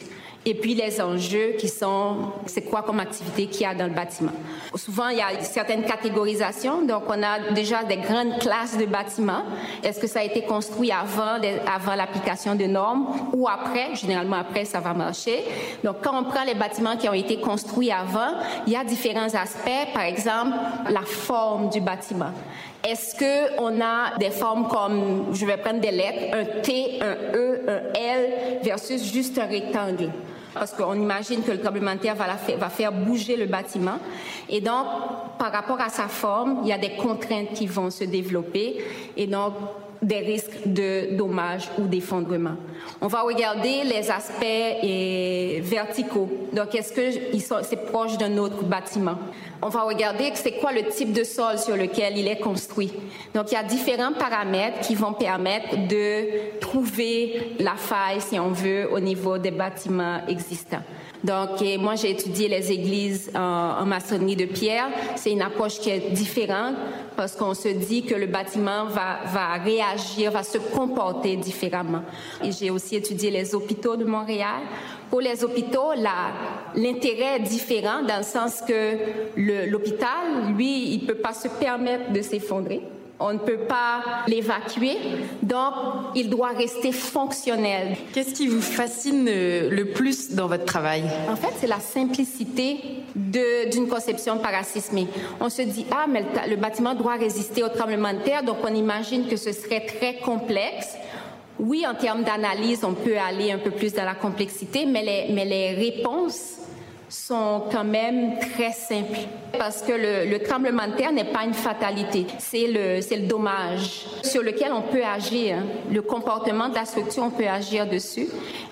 et puis les enjeux qui sont, c'est quoi comme activité qu'il y a dans le bâtiment. Souvent, il y a certaines catégorisations, donc on a déjà des grandes classes de bâtiments. Est-ce que ça a été construit avant, avant l'application de normes ou après? Généralement, après, ça va marcher. Donc, quand on prend les bâtiments qui ont été construits avant, il y a différents aspects, par exemple, la forme du bâtiment. Est-ce qu'on a des formes comme, je vais prendre des lettres, un T, un E, un L versus juste un rectangle? Parce qu'on imagine que le tremblement de terre va, la faire, va faire bouger le bâtiment. Et donc, par rapport à sa forme, il y a des contraintes qui vont se développer et donc des risques de dommages ou d'effondrement. On va regarder les aspects et, verticaux. Donc, est-ce que ils sont, c'est proche d'un autre bâtiment? On va regarder c'est quoi le type de sol sur lequel il est construit. Donc, il y a différents paramètres qui vont permettre de trouver la faille, si on veut, au niveau des bâtiments existants. Donc, et moi, j'ai étudié les églises en, en maçonnerie de pierre. C'est une approche qui est différente parce qu'on se dit que le bâtiment va, va réagir, va se comporter différemment. Et j'ai aussi étudié les hôpitaux de Montréal. Pour les hôpitaux, la, l'intérêt est différent dans le sens que le, l'hôpital, lui, il peut pas se permettre de s'effondrer. On ne peut pas l'évacuer, donc il doit rester fonctionnel. Qu'est-ce qui vous fascine le plus dans votre travail? En fait, c'est la simplicité de, d'une conception parasismique. On se dit, ah, mais le, le bâtiment doit résister au tremblement de terre, donc on imagine que ce serait très complexe. Oui, en termes d'analyse, on peut aller un peu plus dans la complexité, mais les, mais les réponses sont quand même très simples parce que le, le tremblement de terre n'est pas une fatalité, c'est le, c'est le dommage sur lequel on peut agir. Le comportement de la structure, on peut agir dessus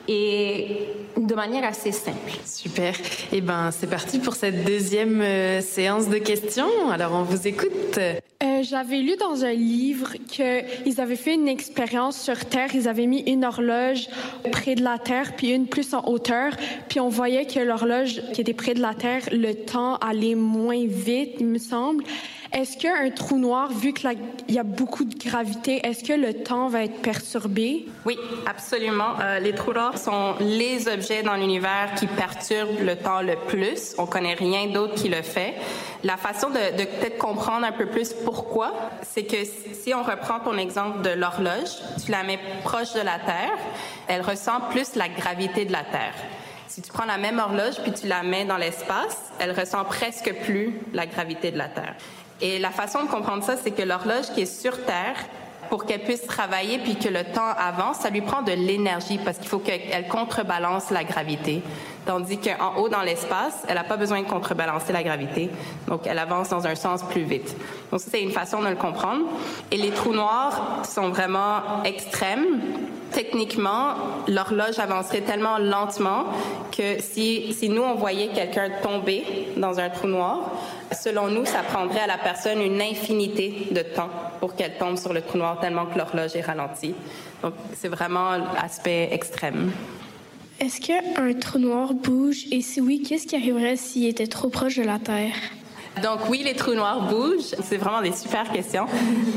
et de manière assez simple. Super. Eh ben, c'est parti pour cette deuxième euh, séance de questions. Alors, on vous écoute. Euh, j'avais lu dans un livre qu'ils avaient fait une expérience sur Terre. Ils avaient mis une horloge près de la Terre, puis une plus en hauteur. Puis on voyait que l'horloge qui était près de la Terre, le temps allait moins vite, il me semble. Est-ce qu'un trou noir, vu qu'il y a beaucoup de gravité, est-ce que le temps va être perturbé? Oui, absolument. Euh, les trous noirs sont les objets dans l'univers qui perturbent le temps le plus. On connaît rien d'autre qui le fait. La façon de, de peut-être comprendre un peu plus pourquoi, c'est que si on reprend ton exemple de l'horloge, tu la mets proche de la Terre, elle ressent plus la gravité de la Terre. Si tu prends la même horloge puis tu la mets dans l'espace, elle ressent presque plus la gravité de la Terre. Et la façon de comprendre ça, c'est que l'horloge qui est sur Terre, pour qu'elle puisse travailler puis que le temps avance, ça lui prend de l'énergie parce qu'il faut qu'elle contrebalance la gravité. Tandis qu'en haut dans l'espace, elle n'a pas besoin de contrebalancer la gravité. Donc, elle avance dans un sens plus vite. Donc, ça, c'est une façon de le comprendre. Et les trous noirs sont vraiment extrêmes. Techniquement, l'horloge avancerait tellement lentement que si, si nous, on voyait quelqu'un tomber dans un trou noir, selon nous, ça prendrait à la personne une infinité de temps pour qu'elle tombe sur le trou noir tellement que l'horloge est ralentie. Donc, c'est vraiment l'aspect extrême. Est-ce qu'un trou noir bouge? Et si oui, qu'est-ce qui arriverait s'il était trop proche de la Terre? Donc oui, les trous noirs bougent. C'est vraiment des super questions.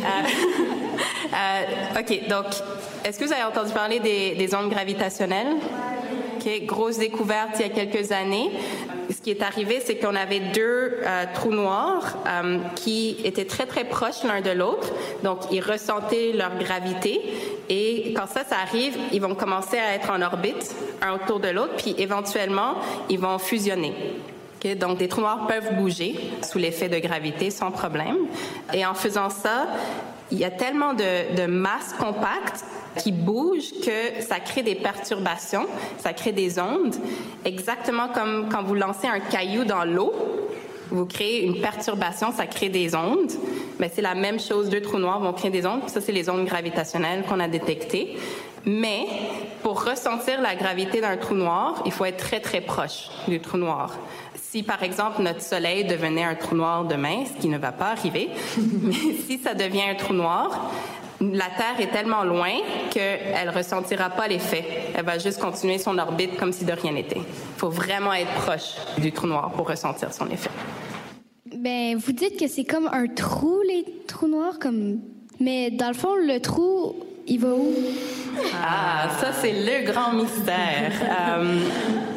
euh, euh, OK, donc, est-ce que vous avez entendu parler des, des ondes gravitationnelles? OK, grosse découverte il y a quelques années. Ce qui est arrivé, c'est qu'on avait deux euh, trous noirs euh, qui étaient très, très proches l'un de l'autre. Donc, ils ressentaient leur gravité. Et quand ça, ça arrive, ils vont commencer à être en orbite, un autour de l'autre, puis éventuellement, ils vont fusionner. Okay? Donc, des trous noirs peuvent bouger sous l'effet de gravité sans problème. Et en faisant ça, il y a tellement de, de masse compacte qui bouge que ça crée des perturbations, ça crée des ondes, exactement comme quand vous lancez un caillou dans l'eau, vous créez une perturbation, ça crée des ondes. Mais c'est la même chose, deux trous noirs vont créer des ondes. Ça, c'est les ondes gravitationnelles qu'on a détectées. Mais pour ressentir la gravité d'un trou noir, il faut être très, très proche du trou noir. Si, par exemple, notre Soleil devenait un trou noir demain, ce qui ne va pas arriver, mais si ça devient un trou noir, la Terre est tellement loin qu'elle ne ressentira pas l'effet. Elle va juste continuer son orbite comme si de rien n'était. Il faut vraiment être proche du trou noir pour ressentir son effet. Ben, vous dites que c'est comme un trou, les trous noirs, comme... mais dans le fond, le trou, il va où? Ah, ça, c'est le grand mystère. euh,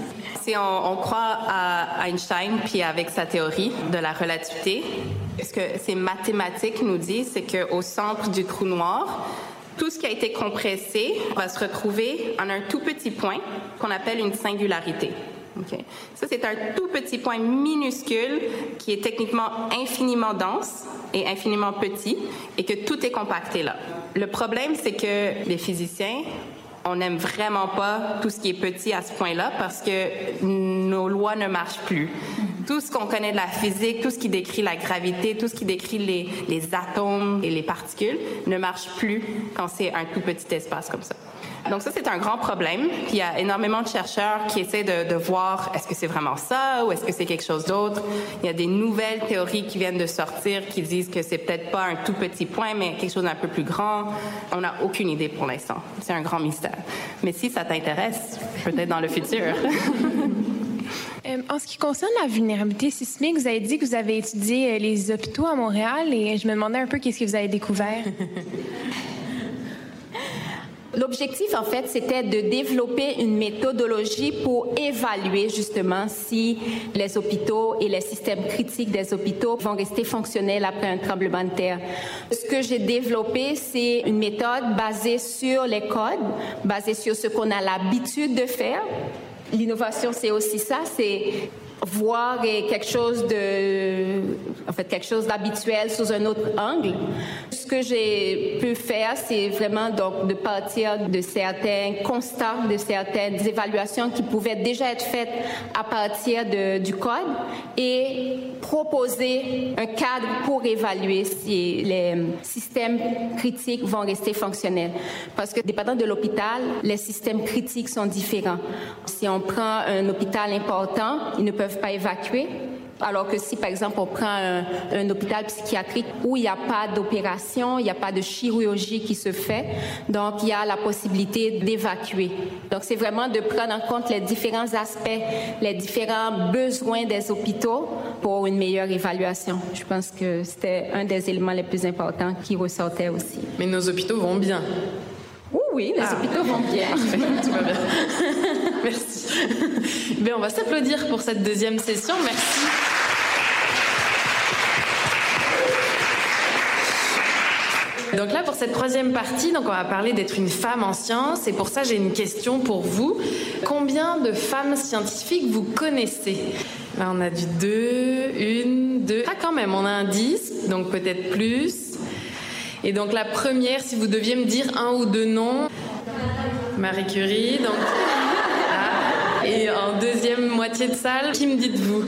si on, on croit à Einstein puis avec sa théorie de la relativité, ce que ces mathématiques nous disent, c'est qu'au centre du trou noir, tout ce qui a été compressé va se retrouver en un tout petit point qu'on appelle une singularité. Okay. Ça, c'est un tout petit point minuscule qui est techniquement infiniment dense et infiniment petit et que tout est compacté là. Le problème, c'est que les physiciens, on n'aime vraiment pas tout ce qui est petit à ce point-là parce que nos lois ne marchent plus. Tout ce qu'on connaît de la physique, tout ce qui décrit la gravité, tout ce qui décrit les, les atomes et les particules ne marche plus quand c'est un tout petit espace comme ça. Donc ça, c'est un grand problème. Puis il y a énormément de chercheurs qui essaient de, de voir est-ce que c'est vraiment ça ou est-ce que c'est quelque chose d'autre. Il y a des nouvelles théories qui viennent de sortir qui disent que c'est peut-être pas un tout petit point, mais quelque chose d'un peu plus grand. On n'a aucune idée pour l'instant. C'est un grand mystère. Mais si ça t'intéresse, peut-être dans le futur. Euh, en ce qui concerne la vulnérabilité sismique, vous avez dit que vous avez étudié les hôpitaux à Montréal et je me demandais un peu qu'est-ce que vous avez découvert. L'objectif, en fait, c'était de développer une méthodologie pour évaluer justement si les hôpitaux et les systèmes critiques des hôpitaux vont rester fonctionnels après un tremblement de terre. Ce que j'ai développé, c'est une méthode basée sur les codes, basée sur ce qu'on a l'habitude de faire. L'innovation, c'est aussi ça, c'est voir quelque chose de, en fait, quelque chose d'habituel sous un autre angle. Ce que j'ai pu faire, c'est vraiment donc de partir de certains constats, de certaines évaluations qui pouvaient déjà être faites à partir de, du code et proposer un cadre pour évaluer si les systèmes critiques vont rester fonctionnels. Parce que, dépendant de l'hôpital, les systèmes critiques sont différents. Si on prend un hôpital important, ils ne peuvent pas évacuer. Alors que si, par exemple, on prend un, un hôpital psychiatrique où il n'y a pas d'opération, il n'y a pas de chirurgie qui se fait, donc il y a la possibilité d'évacuer. Donc, c'est vraiment de prendre en compte les différents aspects, les différents besoins des hôpitaux pour une meilleure évaluation. Je pense que c'était un des éléments les plus importants qui ressortait aussi. Mais nos hôpitaux vont bien. Oui, oui, les ah. hôpitaux vont bien. Parfait, tout va bien. Merci. Bien, on va s'applaudir pour cette deuxième session. Merci. Donc là, pour cette troisième partie, donc on va parler d'être une femme en sciences. Et pour ça, j'ai une question pour vous. Combien de femmes scientifiques vous connaissez? Là, on a du deux, une, deux. Ah, quand même, on a un dix, donc peut-être plus. Et donc la première, si vous deviez me dire un ou deux noms, Marie Curie, donc... Ah. Et en deuxième moitié de salle, qui me dites-vous?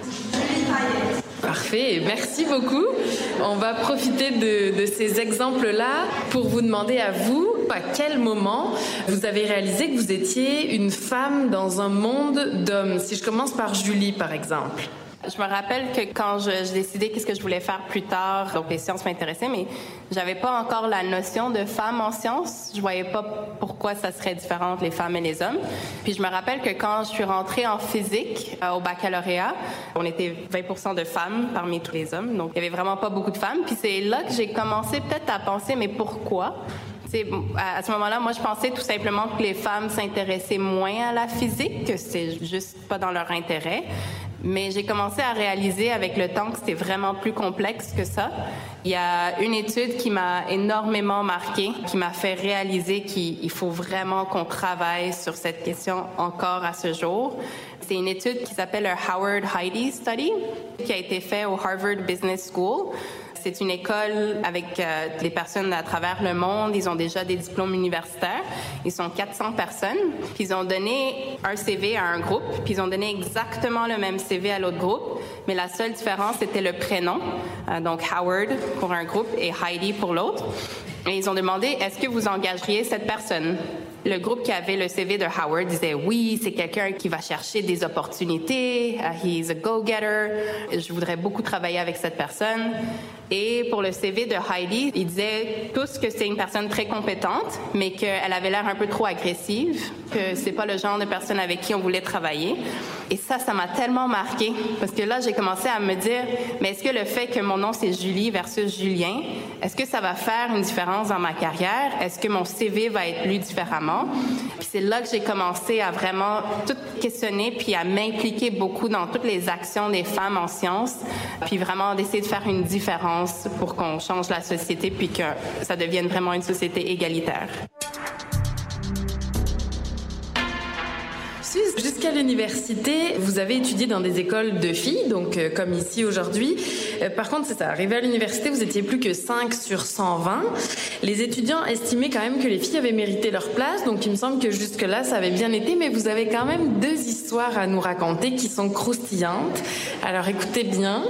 Parfait, merci beaucoup. On va profiter de, de ces exemples-là pour vous demander à vous, à quel moment vous avez réalisé que vous étiez une femme dans un monde d'hommes. Si je commence par Julie, par exemple. Je me rappelle que quand je, je décidais qu'est-ce que je voulais faire plus tard, donc les sciences m'intéressaient, mais j'avais pas encore la notion de femme en sciences. Je voyais pas pourquoi ça serait différent entre les femmes et les hommes. Puis je me rappelle que quand je suis rentrée en physique euh, au baccalauréat, on était vingt pour cent de femmes parmi tous les hommes, donc il y avait vraiment pas beaucoup de femmes. Puis c'est là que j'ai commencé peut-être à penser, mais pourquoi? T'sais, à ce moment-là, moi, je pensais tout simplement que les femmes s'intéressaient moins à la physique, que c'est juste pas dans leur intérêt. Mais j'ai commencé à réaliser avec le temps que c'était vraiment plus complexe que ça. Il y a une étude qui m'a énormément marquée, qui m'a fait réaliser qu'il faut vraiment qu'on travaille sur cette question encore à ce jour. C'est une étude qui s'appelle le Howard Heidi Study, qui a été faite au Harvard Business School. C'est une école avec euh, des personnes à travers le monde. Ils ont déjà des diplômes universitaires. Ils sont quatre cents personnes. Puis ils ont donné un C V à un groupe. Puis ils ont donné exactement le même C V à l'autre groupe. Mais la seule différence, c'était le prénom. Euh, donc Howard pour un groupe et Heidi pour l'autre. Et ils ont demandé, est-ce que vous engageriez cette personne? Le groupe qui avait le C V de Howard disait oui, c'est quelqu'un qui va chercher des opportunités, uh, he's a go-getter, je voudrais beaucoup travailler avec cette personne. Et pour le C V de Heidi, il disait tous que c'est une personne très compétente, mais qu'elle avait l'air un peu trop agressive, que c'est pas le genre de personne avec qui on voulait travailler. Et ça, ça m'a tellement marqué parce que là, j'ai commencé à me dire, mais est-ce que le fait que mon nom c'est Julie versus Julien, est-ce que ça va faire une différence dans ma carrière? Est-ce que mon C V va être lu différemment? Puis c'est là que j'ai commencé à vraiment tout questionner puis à m'impliquer beaucoup dans toutes les actions des femmes en sciences, puis vraiment d'essayer de faire une différence pour qu'on change la société puis que ça devienne vraiment une société égalitaire. Jusqu'à l'université, vous avez étudié dans des écoles de filles, donc euh, comme ici aujourd'hui. Euh, par contre, c'est ça, arrivé à l'université, vous étiez plus que cinq sur cent vingt. Les étudiants estimaient quand même que les filles avaient mérité leur place, donc il me semble que jusque-là, ça avait bien été, mais vous avez quand même deux histoires à nous raconter qui sont croustillantes. Alors écoutez bien.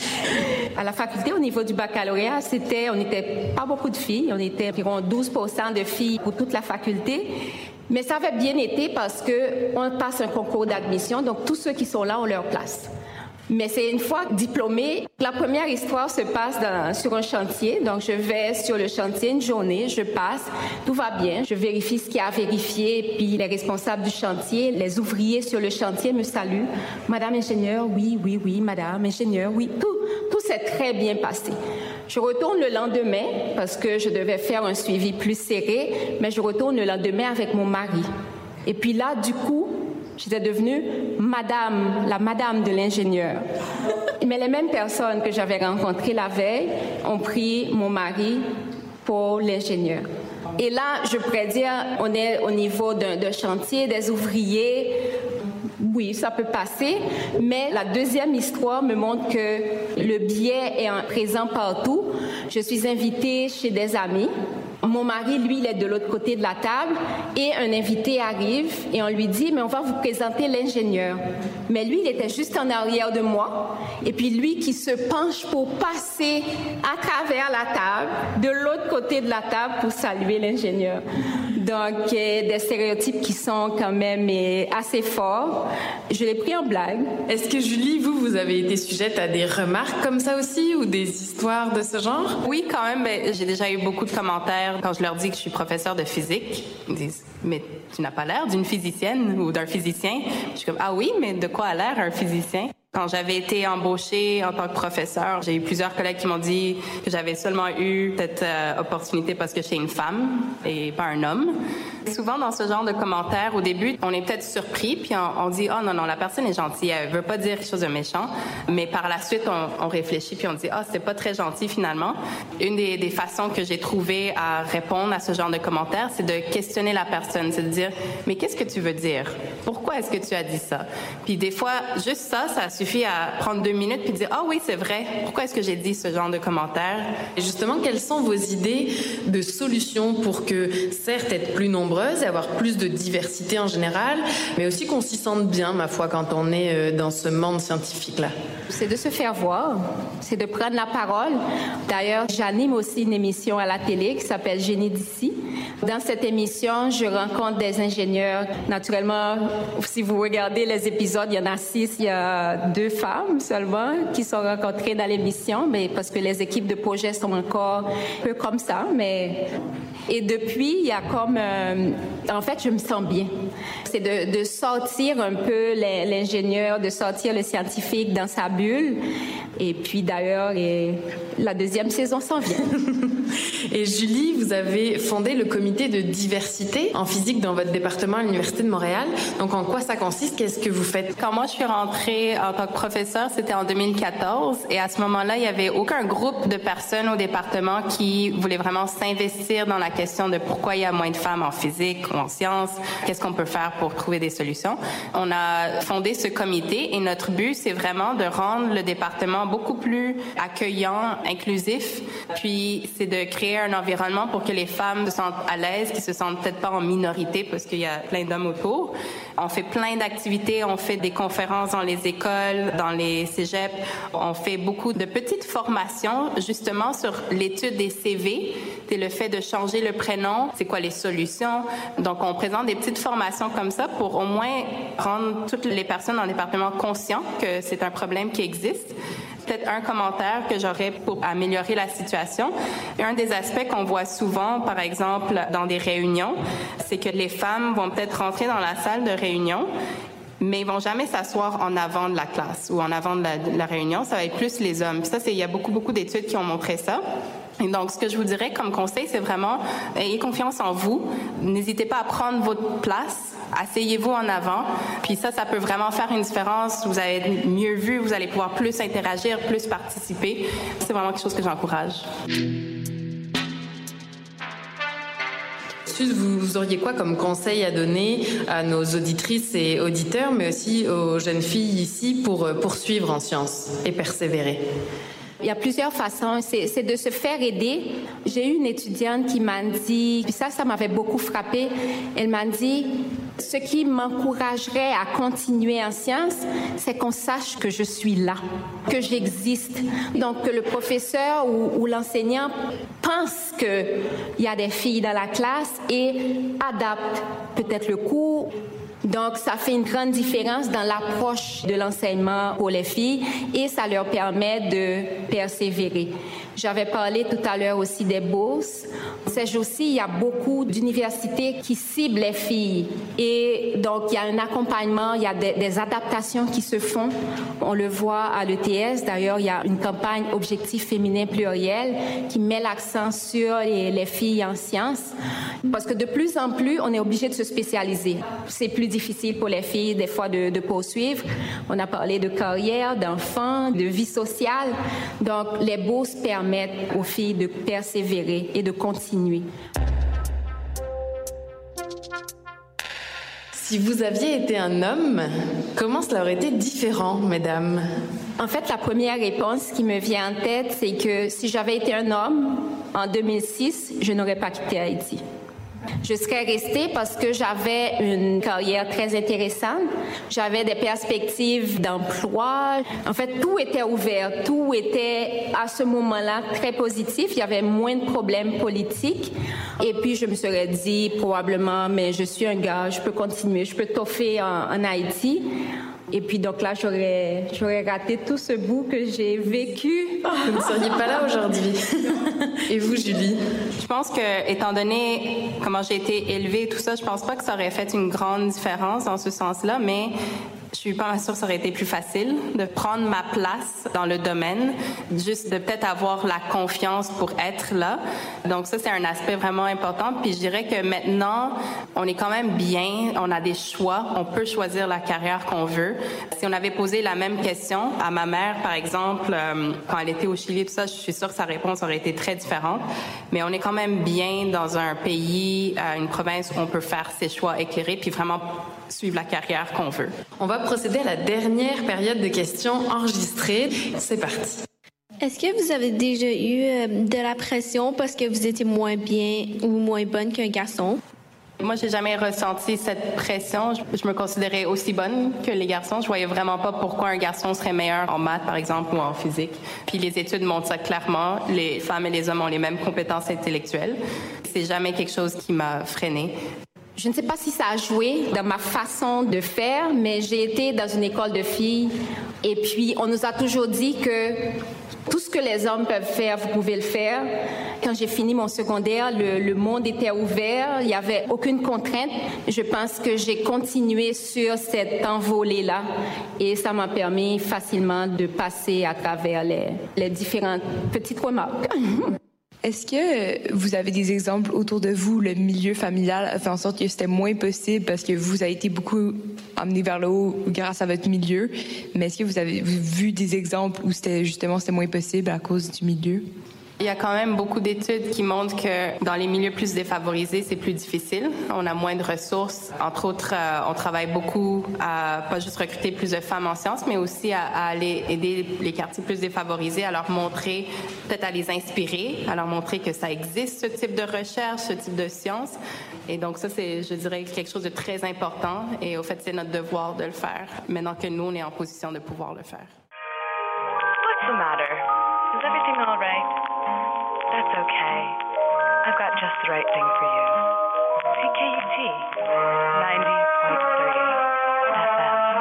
À la faculté, au niveau du baccalauréat, c'était, on n'était pas beaucoup de filles, on était environ douze pour cent de filles pour toute la faculté. Mais ça avait bien été parce que on passe un concours d'admission, donc tous ceux qui sont là ont leur place. Mais c'est une fois diplômée, la première histoire se passe dans, sur un chantier. Donc je vais sur le chantier une journée, je passe, tout va bien, je vérifie ce qu'il y a à vérifier, puis les responsables du chantier, les ouvriers sur le chantier me saluent. Madame ingénieure, oui, oui, oui, madame ingénieure, oui, tout, tout s'est très bien passé. Je retourne le lendemain parce que je devais faire un suivi plus serré, mais je retourne le lendemain avec mon mari. Et puis là, du coup, j'étais devenue madame, la madame de l'ingénieur. Mais les mêmes personnes que j'avais rencontrées la veille ont pris mon mari pour l'ingénieur. Et là, je pourrais dire, on est au niveau d'un, d'un chantier, des ouvriers. Oui, ça peut passer, mais la deuxième histoire me montre que le biais est présent partout. Je suis invitée chez des amis. Mon mari, lui, il est de l'autre côté de la table et un invité arrive et on lui dit, mais on va vous présenter l'ingénieur. Mais lui, il était juste en arrière de moi et puis lui qui se penche pour passer à travers la table, de l'autre côté de la table pour saluer l'ingénieur. Donc, euh, des stéréotypes qui sont quand même euh, assez forts. Je l'ai pris en blague. Est-ce que Julie, vous, vous avez été sujette à des remarques comme ça aussi ou des histoires de ce genre? Oui, quand même. Ben, j'ai déjà eu beaucoup de commentaires quand je leur dis que je suis professeure de physique. Ils me disent, mais tu n'as pas l'air d'une physicienne ou d'un physicien. Je suis comme, ah oui, mais de quoi a l'air un physicien? Quand j'avais été embauchée en tant que professeure, j'ai eu plusieurs collègues qui m'ont dit que j'avais seulement eu cette euh, opportunité parce que j'étais une femme et pas un homme. Souvent, dans ce genre de commentaires, au début, on est peut-être surpris, puis on, on dit « Oh non, non, la personne est gentille, elle veut pas dire quelque chose de méchant. » Mais par la suite, on, on réfléchit, puis on dit « Ah, oh, c'est pas très gentil finalement. » Une des, des façons que j'ai trouvées à répondre à ce genre de commentaires, c'est de questionner la personne, c'est de dire « Mais qu'est-ce que tu veux dire? Pourquoi est-ce que tu as dit ça? » Puis des fois, juste ça, ça suffit à prendre deux minutes puis dire « Ah oh, oui, c'est vrai. Pourquoi est-ce que j'ai dit ce genre de commentaires? » Et justement, quelles sont vos idées de solutions pour que, certes, être plus nombreux et avoir plus de diversité en général, mais aussi qu'on s'y sente bien, ma foi, quand on est dans ce monde scientifique-là? C'est de se faire voir, c'est de prendre la parole. D'ailleurs, j'anime aussi une émission à la télé qui s'appelle Génie d'ici. Dans cette émission, je rencontre des ingénieurs. Naturellement, si vous regardez les épisodes, il y en a six, il y a deux femmes seulement qui sont rencontrées dans l'émission, mais parce que les équipes de projet sont encore un peu comme ça, mais... Et depuis, il y a comme... Euh, en fait, je me sens bien. C'est de, de sortir un peu l'ingénieur, de sortir le scientifique dans sa bulle. Et puis d'ailleurs, et la deuxième saison s'en vient. Et Julie, vous avez fondé le comité de diversité en physique dans votre département à l'Université de Montréal. Donc, en quoi ça consiste? Qu'est-ce que vous faites? Quand moi, je suis rentrée en tant que professeure, c'était en deux mille quatorze. Et à ce moment-là, il n'y avait aucun groupe de personnes au département qui voulait vraiment s'investir dans la question de pourquoi il y a moins de femmes en physique ou en sciences. Qu'est-ce qu'on peut faire pour trouver des solutions? On a fondé ce comité et notre but, c'est vraiment de rendre le département beaucoup plus accueillant, inclusif. Puis, c'est de créer un environnement pour que les femmes se sentent à l'aise, qu'ils se sentent peut-être pas en minorité parce qu'il y a plein d'hommes autour. On fait plein d'activités, on fait des conférences dans les écoles, dans les cégeps. On fait beaucoup de petites formations justement sur l'étude des C V. C'est le fait de changer le prénom, c'est quoi les solutions. Donc, on présente des petites formations comme ça pour au moins rendre toutes les personnes dans le département conscientes que c'est un problème qui existe. Peut-être un commentaire que j'aurais pour améliorer la situation. Un des aspects qu'on voit souvent, par exemple, dans des réunions, c'est que les femmes vont peut-être rentrer dans la salle de réunion mais ils vont jamais s'asseoir en avant de la classe ou en avant de la, de la réunion. Ça va être plus les hommes. Puis ça, c'est, il y a beaucoup, beaucoup d'études qui ont montré ça. Et donc, ce que je vous dirais comme conseil, c'est vraiment, ayez confiance en vous. N'hésitez pas à prendre votre place. Asseyez-vous en avant. Puis ça, ça peut vraiment faire une différence. Vous allez être mieux vu, vous allez pouvoir plus interagir, plus participer. C'est vraiment quelque chose que j'encourage. Vous, vous auriez quoi comme conseil à donner à nos auditrices et auditeurs, mais aussi aux jeunes filles ici pour poursuivre en sciences et persévérer? Il y a plusieurs façons. C'est, c'est de se faire aider. J'ai eu une étudiante qui m'a dit, puis ça, ça m'avait beaucoup frappée. Elle m'a dit, ce qui m'encouragerait à continuer en sciences, c'est qu'on sache que je suis là, que j'existe. Donc, que le professeur ou, ou l'enseignant pense qu'il y a des filles dans la classe et adapte peut-être le cours. Donc, ça fait une grande différence dans l'approche de l'enseignement pour les filles et ça leur permet de persévérer. J'avais parlé tout à l'heure aussi des bourses. Ces jours-ci, il y a beaucoup d'universités qui ciblent les filles. Et donc, il y a un accompagnement, il y a des, des adaptations qui se font. On le voit à l'E T S. D'ailleurs, il y a une campagne Objectif féminin pluriel qui met l'accent sur les, les filles en sciences. Parce que de plus en plus, on est obligé de se spécialiser. C'est plus difficile pour les filles, des fois, de, de poursuivre. On a parlé de carrière, d'enfants, de vie sociale. Donc, les bourses permettent aux filles de persévérer et de continuer. Si vous aviez été un homme, comment cela aurait été différent, mesdames? En fait, la première réponse qui me vient en tête, c'est que si j'avais été un homme, en deux mille six, je n'aurais pas quitté Haïti. Je serais restée parce que j'avais une carrière très intéressante. J'avais des perspectives d'emploi. En fait, tout était ouvert. Tout était, à ce moment-là, très positif. Il y avait moins de problèmes politiques. Et puis, je me serais dit, probablement, mais je suis un gars, je peux continuer, je peux toffer en, en Haïti. Et puis, donc là, j'aurais, j'aurais raté tout ce bout que j'ai vécu. Vous ne seriez pas là aujourd'hui. Et vous, Julie? Je pense que, étant donné comment j'ai été élevée et tout ça, je pense pas que ça aurait fait une grande différence dans ce sens-là, mais je suis pas sûre que ça aurait été plus facile de prendre ma place dans le domaine, juste de peut-être avoir la confiance pour être là. Donc ça, c'est un aspect vraiment important. Puis je dirais que maintenant, on est quand même bien, on a des choix, on peut choisir la carrière qu'on veut. Si on avait posé la même question à ma mère, par exemple, euh, quand elle était au Chili, tout ça, je suis sûre que sa réponse aurait été très différente. Mais on est quand même bien dans un pays, euh, une province où on peut faire ses choix éclairés, puis vraiment suivre la carrière qu'on veut. On va procéder à la dernière période de questions enregistrées. C'est parti. Est-ce que vous avez déjà eu euh, de la pression parce que vous étiez moins bien ou moins bonne qu'un garçon? Moi, j'ai jamais ressenti cette pression. Je, je me considérais aussi bonne que les garçons. Je voyais vraiment pas pourquoi un garçon serait meilleur en maths, par exemple, ou en physique. Puis les études montrent ça clairement. Les femmes et les hommes ont les mêmes compétences intellectuelles. C'est jamais quelque chose qui m'a freinée. Je ne sais pas si ça a joué dans ma façon de faire, mais j'ai été dans une école de filles et puis on nous a toujours dit que tout ce que les hommes peuvent faire, vous pouvez le faire. Quand j'ai fini mon secondaire, le, le monde était ouvert, il n'y avait aucune contrainte. Je pense que j'ai continué sur cette envolée-là et ça m'a permis facilement de passer à travers les, les différentes petites remarques. Est-ce que vous avez des exemples autour de vous, le milieu familial a fait en sorte que c'était moins possible parce que vous avez été beaucoup amené vers le haut grâce à votre milieu, mais est-ce que vous avez vu des exemples où c'était justement c'était moins possible à cause du milieu? Il y a quand même beaucoup d'études qui montrent que dans les milieux plus défavorisés, c'est plus difficile. On a moins de ressources. Entre autres, euh, on travaille beaucoup à pas juste recruter plus de femmes en sciences, mais aussi à, à aller aider les quartiers plus défavorisés, à leur montrer, peut-être à les inspirer, à leur montrer que ça existe, ce type de recherche, ce type de science. Et donc ça, c'est, je dirais, quelque chose de très important. Et au fait, c'est notre devoir de le faire, maintenant que nous, on est en position de pouvoir le faire. What's the matter? Is everything all right? That's okay. I've got just the right thing for you. C K U T, ninety point three F M.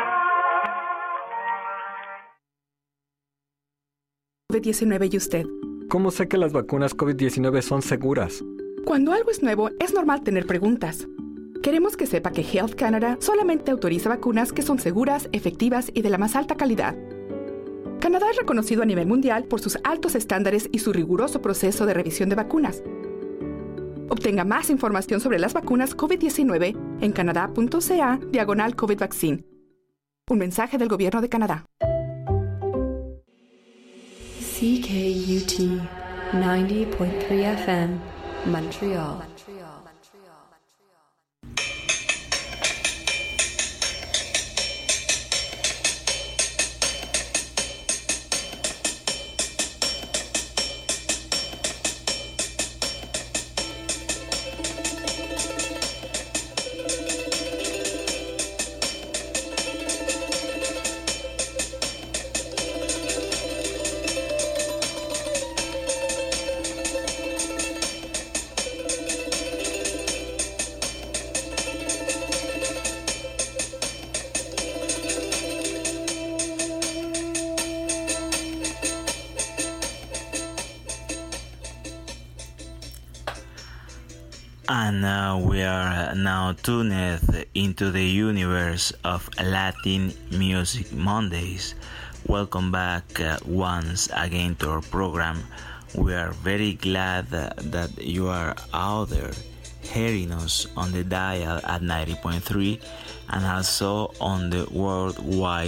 COVID diecinueve y usted. ¿Cómo sé que las vacunas COVID diecinueve son seguras? Cuando algo es nuevo, es normal tener preguntas. Queremos que sepa que Health Canada solamente autoriza vacunas que son seguras, efectivas y de la más alta calidad. Canadá es reconocido a nivel mundial por sus altos estándares y su riguroso proceso de revisión de vacunas. Obtenga más información sobre las vacunas COVID diecinueve en canadá.ca diagonal COVID Vaccine. Un mensaje del Gobierno de Canadá. C K U T ninety point three F M, Montreal. And uh, we are now tuned into the universe of Latin Music Mondays. Welcome back uh, once again to our program. We are very glad uh, that you are out there hearing us on the dial at ninety point three and also on the worldwide